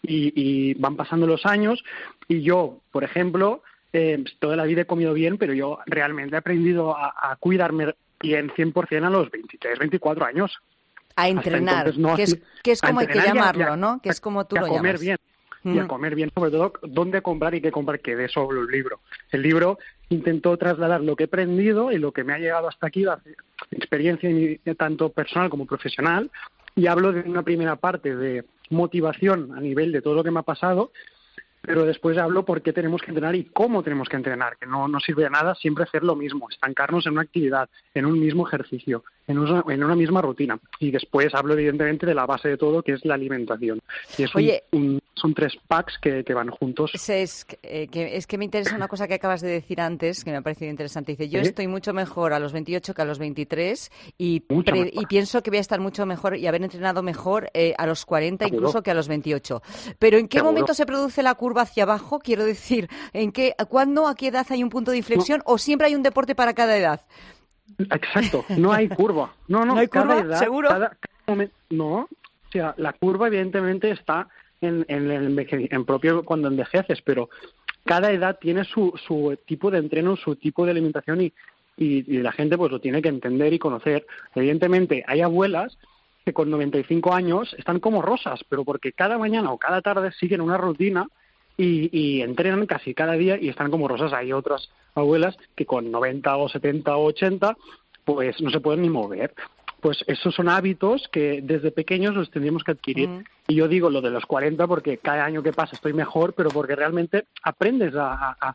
Y van pasando los años y yo, por ejemplo, toda la vida he comido bien, pero yo realmente he aprendido a cuidarme bien 100% a los 23, 24 años. A entrenar, entonces, que es como hay que llamarlo, ¿no? Que es como tú lo llamas. Comer bien. Y a comer bien, sobre todo, dónde comprar y qué comprar, que de eso hablo el libro. El libro intentó trasladar lo que he aprendido y lo que me ha llegado hasta aquí, la experiencia tanto personal como profesional, y hablo de una primera parte de motivación a nivel de todo lo que me ha pasado, pero después hablo por qué tenemos que entrenar y cómo tenemos que entrenar, que no sirve de nada siempre hacer lo mismo, estancarnos en una actividad, en un mismo ejercicio, en una misma rutina. Y después hablo evidentemente de la base de todo, que es la alimentación. Y es son 3 packs que van juntos. Es que me interesa una cosa que acabas de decir antes, que me ha parecido interesante. Dice, yo estoy mucho mejor a los 28 que a los 23 y pienso que voy a estar mucho mejor y haber entrenado mejor a los 40 incluso que a los 28. Pero ¿en qué momento se produce la curva hacia abajo? Quiero decir, ¿cuándo, a qué edad hay un punto de inflexión o siempre hay un deporte para cada edad? Exacto, no hay curva. No hay curva, edad, ¿seguro? Cada momento, o sea, la curva evidentemente está en propio cuando envejeces, pero cada edad tiene su tipo de entreno, su tipo de alimentación y la gente pues lo tiene que entender y conocer. Evidentemente hay abuelas que con 95 años están como rosas, pero porque cada mañana o cada tarde siguen una rutina y entrenan casi cada día y están como rosas. Hay otras abuelas que con 90 o 70 o 80 pues no se pueden ni mover. Pues esos son hábitos que desde pequeños los tendríamos que adquirir. Y yo digo lo de los 40 porque cada año que pasa estoy mejor, pero porque realmente aprendes a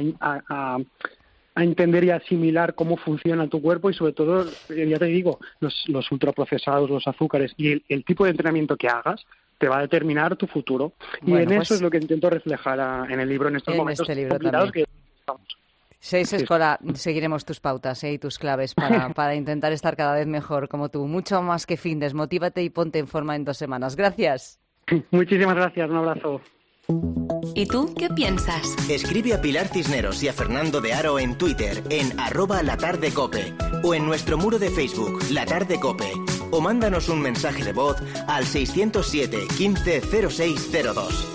entender y asimilar cómo funciona tu cuerpo y sobre todo, ya te digo, los ultraprocesados, los azúcares y el tipo de entrenamiento que hagas te va a determinar tu futuro. Bueno, y en eso es lo que intento reflejar en el libro, en estos momentos complicados que estamos. Seis Escola, seguiremos tus pautas y tus claves para intentar estar cada vez mejor como tú. Mucho más que fitness, motívate y ponte en forma en 2 semanas. Gracias. Muchísimas gracias, un abrazo. ¿Y tú qué piensas? Escribe a Pilar Cisneros y a Fernando de Aro en Twitter en @latardecope o en nuestro muro de Facebook La Tarde Cope o mándanos un mensaje de voz al 607 15 0602.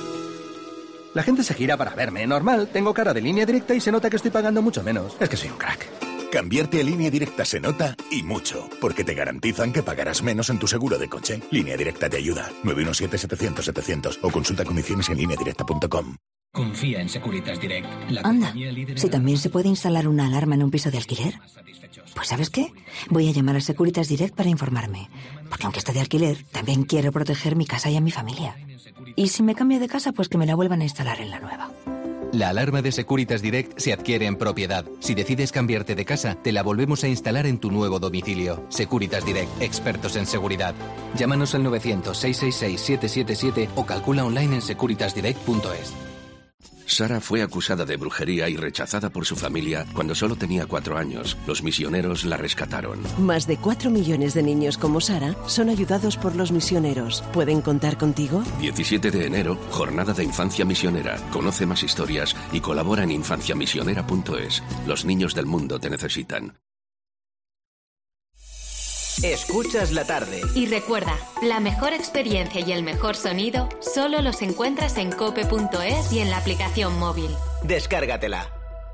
La gente se gira para verme. Normal, tengo cara de línea directa y se nota que estoy pagando mucho menos. Es que soy un crack. Cambiarte a Línea Directa se nota y mucho, porque te garantizan que pagarás menos en tu seguro de coche. Línea Directa te ayuda. 917-700-700 o consulta condiciones en lineadirecta.com. Confía en Securitas Direct. Anda, si también se puede instalar una alarma en un piso de alquiler. Pues ¿sabes qué? Voy a llamar a Securitas Direct para informarme. Porque aunque esté de alquiler, también quiero proteger mi casa y a mi familia. Y si me cambio de casa, pues que me la vuelvan a instalar en la nueva. La alarma de Securitas Direct se adquiere en propiedad. Si decides cambiarte de casa, te la volvemos a instalar en tu nuevo domicilio. Securitas Direct, expertos en seguridad. Llámanos al 900-666-777 o calcula online en securitasdirect.es. Sara fue acusada de brujería y rechazada por su familia cuando solo tenía 4 años. Los misioneros la rescataron. Más de 4 millones de niños como Sara son ayudados por los misioneros. ¿Pueden contar contigo? 17 de enero, Jornada de Infancia Misionera. Conoce más historias y colabora en infanciamisionera.es. Los niños del mundo te necesitan. Escuchas la tarde. Y recuerda, la mejor experiencia y el mejor sonido solo los encuentras en cope.es y en la aplicación móvil. Descárgatela.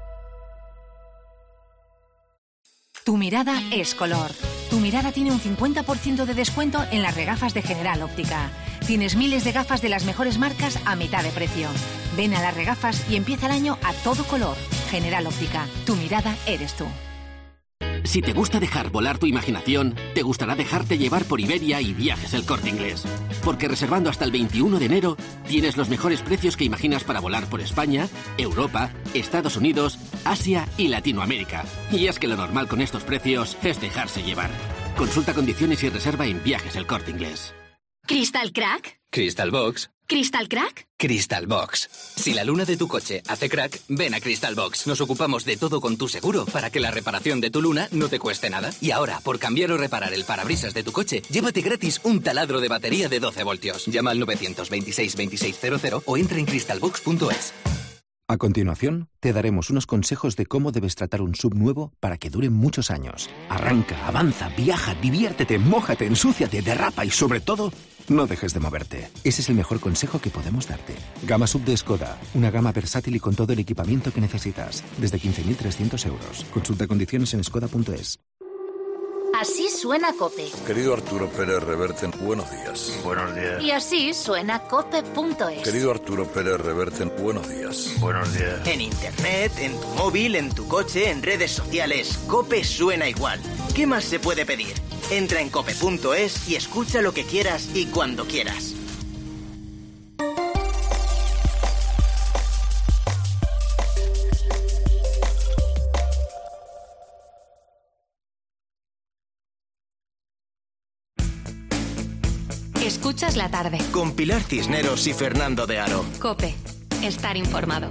Tu mirada es color. Tu mirada tiene un 50% de descuento en las regafas de General Óptica. Tienes miles de gafas de las mejores marcas a mitad de precio. Ven a las regafas y empieza el año a todo color. General Óptica. Tu mirada eres tú. Si te gusta dejar volar tu imaginación, te gustará dejarte llevar por Iberia y Viajes El Corte Inglés. Porque reservando hasta el 21 de enero, tienes los mejores precios que imaginas para volar por España, Europa, Estados Unidos, Asia y Latinoamérica. Y es que lo normal con estos precios es dejarse llevar. Consulta condiciones y reserva en Viajes El Corte Inglés. ¿Crystal Crack? Crystal Box. ¿Crystal Crack? Crystal Box. Si la luna de tu coche hace crack, ven a Crystal Box. Nos ocupamos de todo con tu seguro para que la reparación de tu luna no te cueste nada. Y ahora, por cambiar o reparar el parabrisas de tu coche, llévate gratis un taladro de batería de 12 voltios. Llama al 926-2600 o entra en crystalbox.es. A continuación, te daremos unos consejos de cómo debes tratar un SUV nuevo para que dure muchos años. Arranca, avanza, viaja, diviértete, mójate, ensúciate, derrapa y sobre todo, no dejes de moverte. Ese es el mejor consejo que podemos darte. Gama SUV de Skoda, una gama versátil y con todo el equipamiento que necesitas, desde 15.300 euros. Consulta condiciones en skoda.es. Así suena COPE. Querido Arturo Pérez Reverte, buenos días. Buenos días. Y así suena COPE.es. Querido Arturo Pérez Reverte, buenos días. Buenos días. En internet, en tu móvil, en tu coche, en redes sociales, COPE suena igual. ¿Qué más se puede pedir? Entra en cope.es y escucha lo que quieras y cuando quieras. Escuchas la tarde. Con Pilar Cisneros y Fernando de Aro. COPE. Estar informado.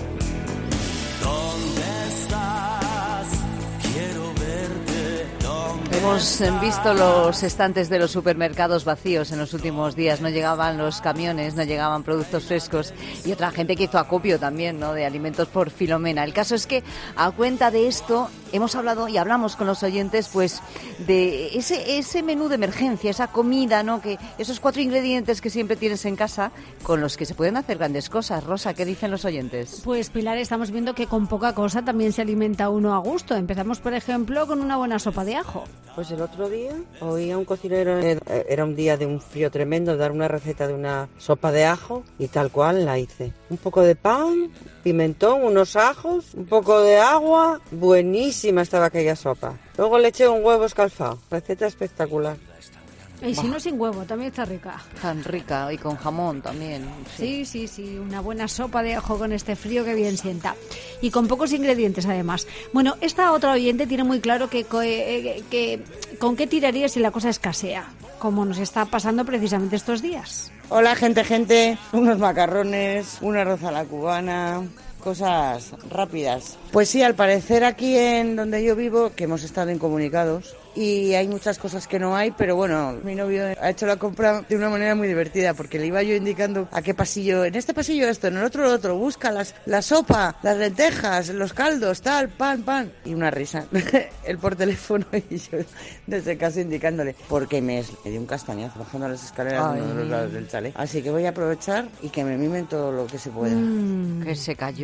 ¿Dónde estás? Quiero verte. ¿Dónde Hemos visto los estantes de los supermercados vacíos en los últimos días. No llegaban los camiones, no llegaban productos frescos y otra gente que hizo acopio también, ¿no?, de alimentos por Filomena. El caso es que a cuenta de esto hemos hablado y hablamos con los oyentes, pues, de ese menú de emergencia, esa comida, ¿no?, que esos 4 ingredientes que siempre tienes en casa con los que se pueden hacer grandes cosas. Rosa, ¿qué dicen los oyentes? Pues, Pilar, estamos viendo que con poca cosa también se alimenta uno a gusto. Empezamos, por ejemplo, con una buena sopa de ajo. Pues el otro día oí a un cocinero, era un día de un frío tremendo, dar una receta de una sopa de ajo y tal cual la hice. Un poco de pan, pimentón, unos ajos, un poco de agua. Buenísima estaba aquella sopa. Luego le eché un huevo escalfado. Receta espectacular. Y si no, sin huevo, también está rica. Tan rica, y con jamón también. Sí, una buena sopa de ajo con este frío que bien sienta. Y con pocos ingredientes, además. Bueno, esta otra oyente tiene muy claro que con qué tiraría si la cosa escasea, como nos está pasando precisamente estos días. Hola, gente, unos macarrones, un arroz a la cubana, cosas rápidas. Pues sí, al parecer aquí en donde yo vivo, que hemos estado incomunicados, y hay muchas cosas que no hay, pero bueno, mi novio ha hecho la compra de una manera muy divertida, porque le iba yo indicando a qué pasillo, en este pasillo esto, en el otro lo otro, busca la sopa, las lentejas, los caldos, tal, pan, y una risa, él por teléfono y yo desde casa indicándole, porque me dio un castañazo bajando las escaleras de uno de los lados del chalet, así que voy a aprovechar y que me mimen todo lo que se pueda. Que se cayó.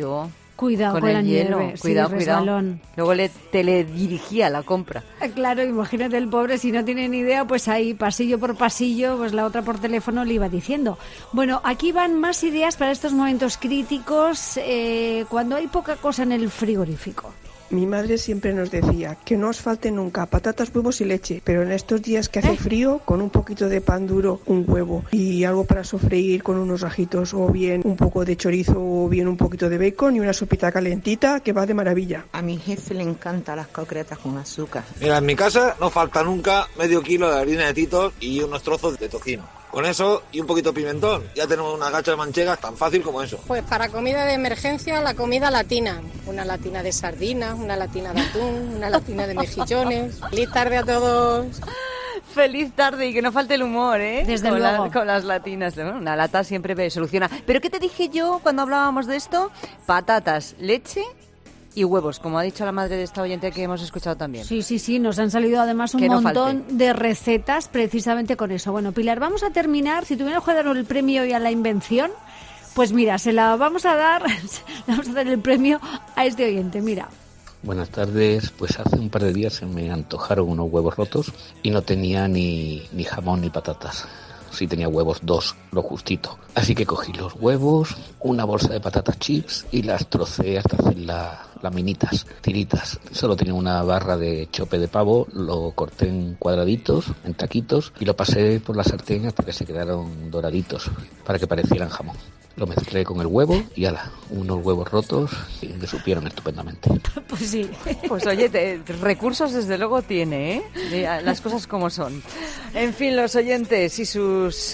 Cuidado con la hielo. nieve. Cuidado, sí, cuidado. resbalón. Luego te le dirigía la compra. Claro, imagínate el pobre, si no tiene ni idea, pues ahí, pasillo por pasillo, pues la otra por teléfono le iba diciendo. Bueno, aquí van más ideas para estos momentos críticos, cuando hay poca cosa en el frigorífico. Mi madre siempre nos decía que no os falte nunca patatas, huevos y leche, pero en estos días que hace frío, con un poquito de pan duro, un huevo y algo para sofreír con unos rajitos, o bien un poco de chorizo, o bien un poquito de bacon y una sopita calentita que va de maravilla. A mi jefe le encantan las croquetas con azúcar. Mira, en mi casa no falta nunca medio kilo de harina de titos y unos trozos de tocino. Con eso y un poquito de pimentón, ya tenemos una gacha de manchegas tan fácil como eso. Pues para comida de emergencia, la comida latina. Una latina de sardinas, una latina de atún, una latina de mejillones. Feliz tarde a todos. Feliz tarde y que no falte el humor, ¿eh? Desde luego. Con las latinas. Una lata siempre soluciona. ¿Pero qué te dije yo cuando hablábamos de esto? Patatas, leche y huevos, como ha dicho la madre de esta oyente que hemos escuchado también. Sí, nos han salido además un montón de recetas precisamente con eso. Bueno, Pilar, vamos a terminar, si tuviéramos que dar el premio hoy a la invención, pues mira, se la vamos a dar, le vamos a dar el premio a este oyente, mira. Buenas tardes, pues hace un par de días se me antojaron unos huevos rotos y no tenía ni jamón ni patatas. Sí tenía huevos, 2, lo justito. Así que cogí los huevos, una bolsa de patatas chips y las trocé hasta hacer laminitas, tiritas. Solo tenía una barra de chope de pavo, lo corté en cuadraditos, en taquitos y lo pasé por la sartén hasta que se quedaron doraditos para que parecieran jamón. Lo mezclé con el huevo y ala, unos huevos rotos que supieron estupendamente. Pues sí. Pues oye, recursos desde luego tiene, ¿eh? Las cosas como son. En fin, los oyentes y sus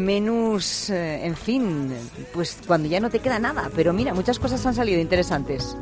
menús, en fin, pues cuando ya no te queda nada. Pero mira, muchas cosas han salido interesantes.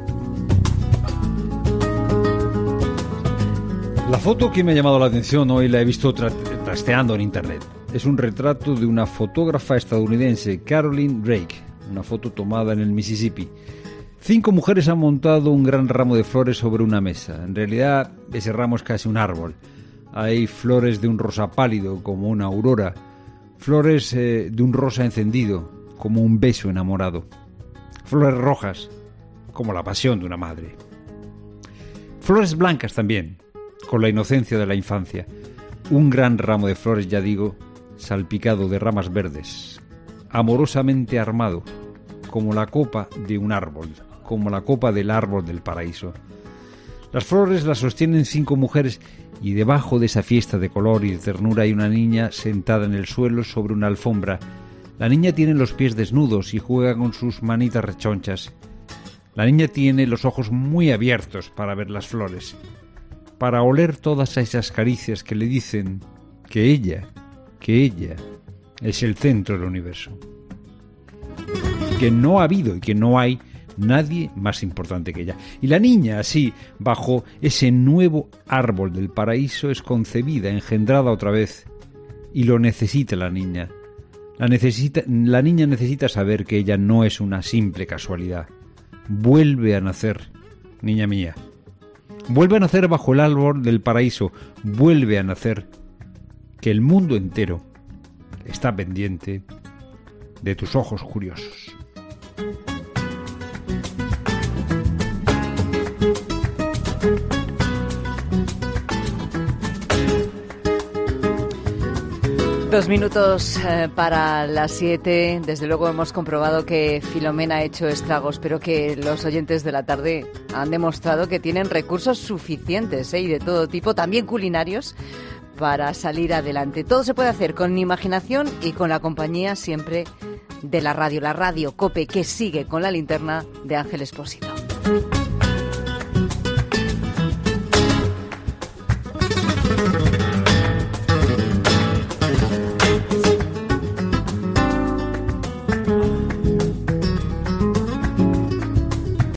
La foto que me ha llamado la atención hoy la he visto trasteando en internet. Es un retrato de una fotógrafa estadounidense, Carolyn Drake, una foto tomada en el Mississippi. 5 mujeres han montado un gran ramo de flores sobre una mesa. En realidad, ese ramo es casi un árbol. Hay flores de un rosa pálido, como una aurora. Flores de un rosa encendido, como un beso enamorado. Flores rojas, como la pasión de una madre. Flores blancas también, con la inocencia de la infancia. Un gran ramo de flores, ya digo, salpicado de ramas verdes, amorosamente armado, como la copa de un árbol, como la copa del árbol del paraíso. Las flores las sostienen 5 mujeres y debajo de esa fiesta de color y de ternura hay una niña sentada en el suelo sobre una alfombra. La niña tiene los pies desnudos y juega con sus manitas rechonchas. La niña tiene los ojos muy abiertos para ver las flores, para oler todas esas caricias que le dicen que ella es el centro del universo. Que no ha habido y que no hay nadie más importante que ella. Y la niña, así, bajo ese nuevo árbol del paraíso, es concebida, engendrada otra vez. Y lo necesita la niña. La niña necesita saber que ella no es una simple casualidad. Vuelve a nacer, niña mía. Vuelve a nacer bajo el árbol del paraíso. Vuelve a nacer. Que el mundo entero está pendiente de tus ojos curiosos. Dos minutos para las 7. Desde luego hemos comprobado que Filomena ha hecho estragos, pero que los oyentes de la tarde han demostrado que tienen recursos suficientes, y de todo tipo, también culinarios, para salir adelante. Todo se puede hacer con imaginación y con la compañía siempre de la radio COPE, que sigue con la linterna de Ángel Expósito.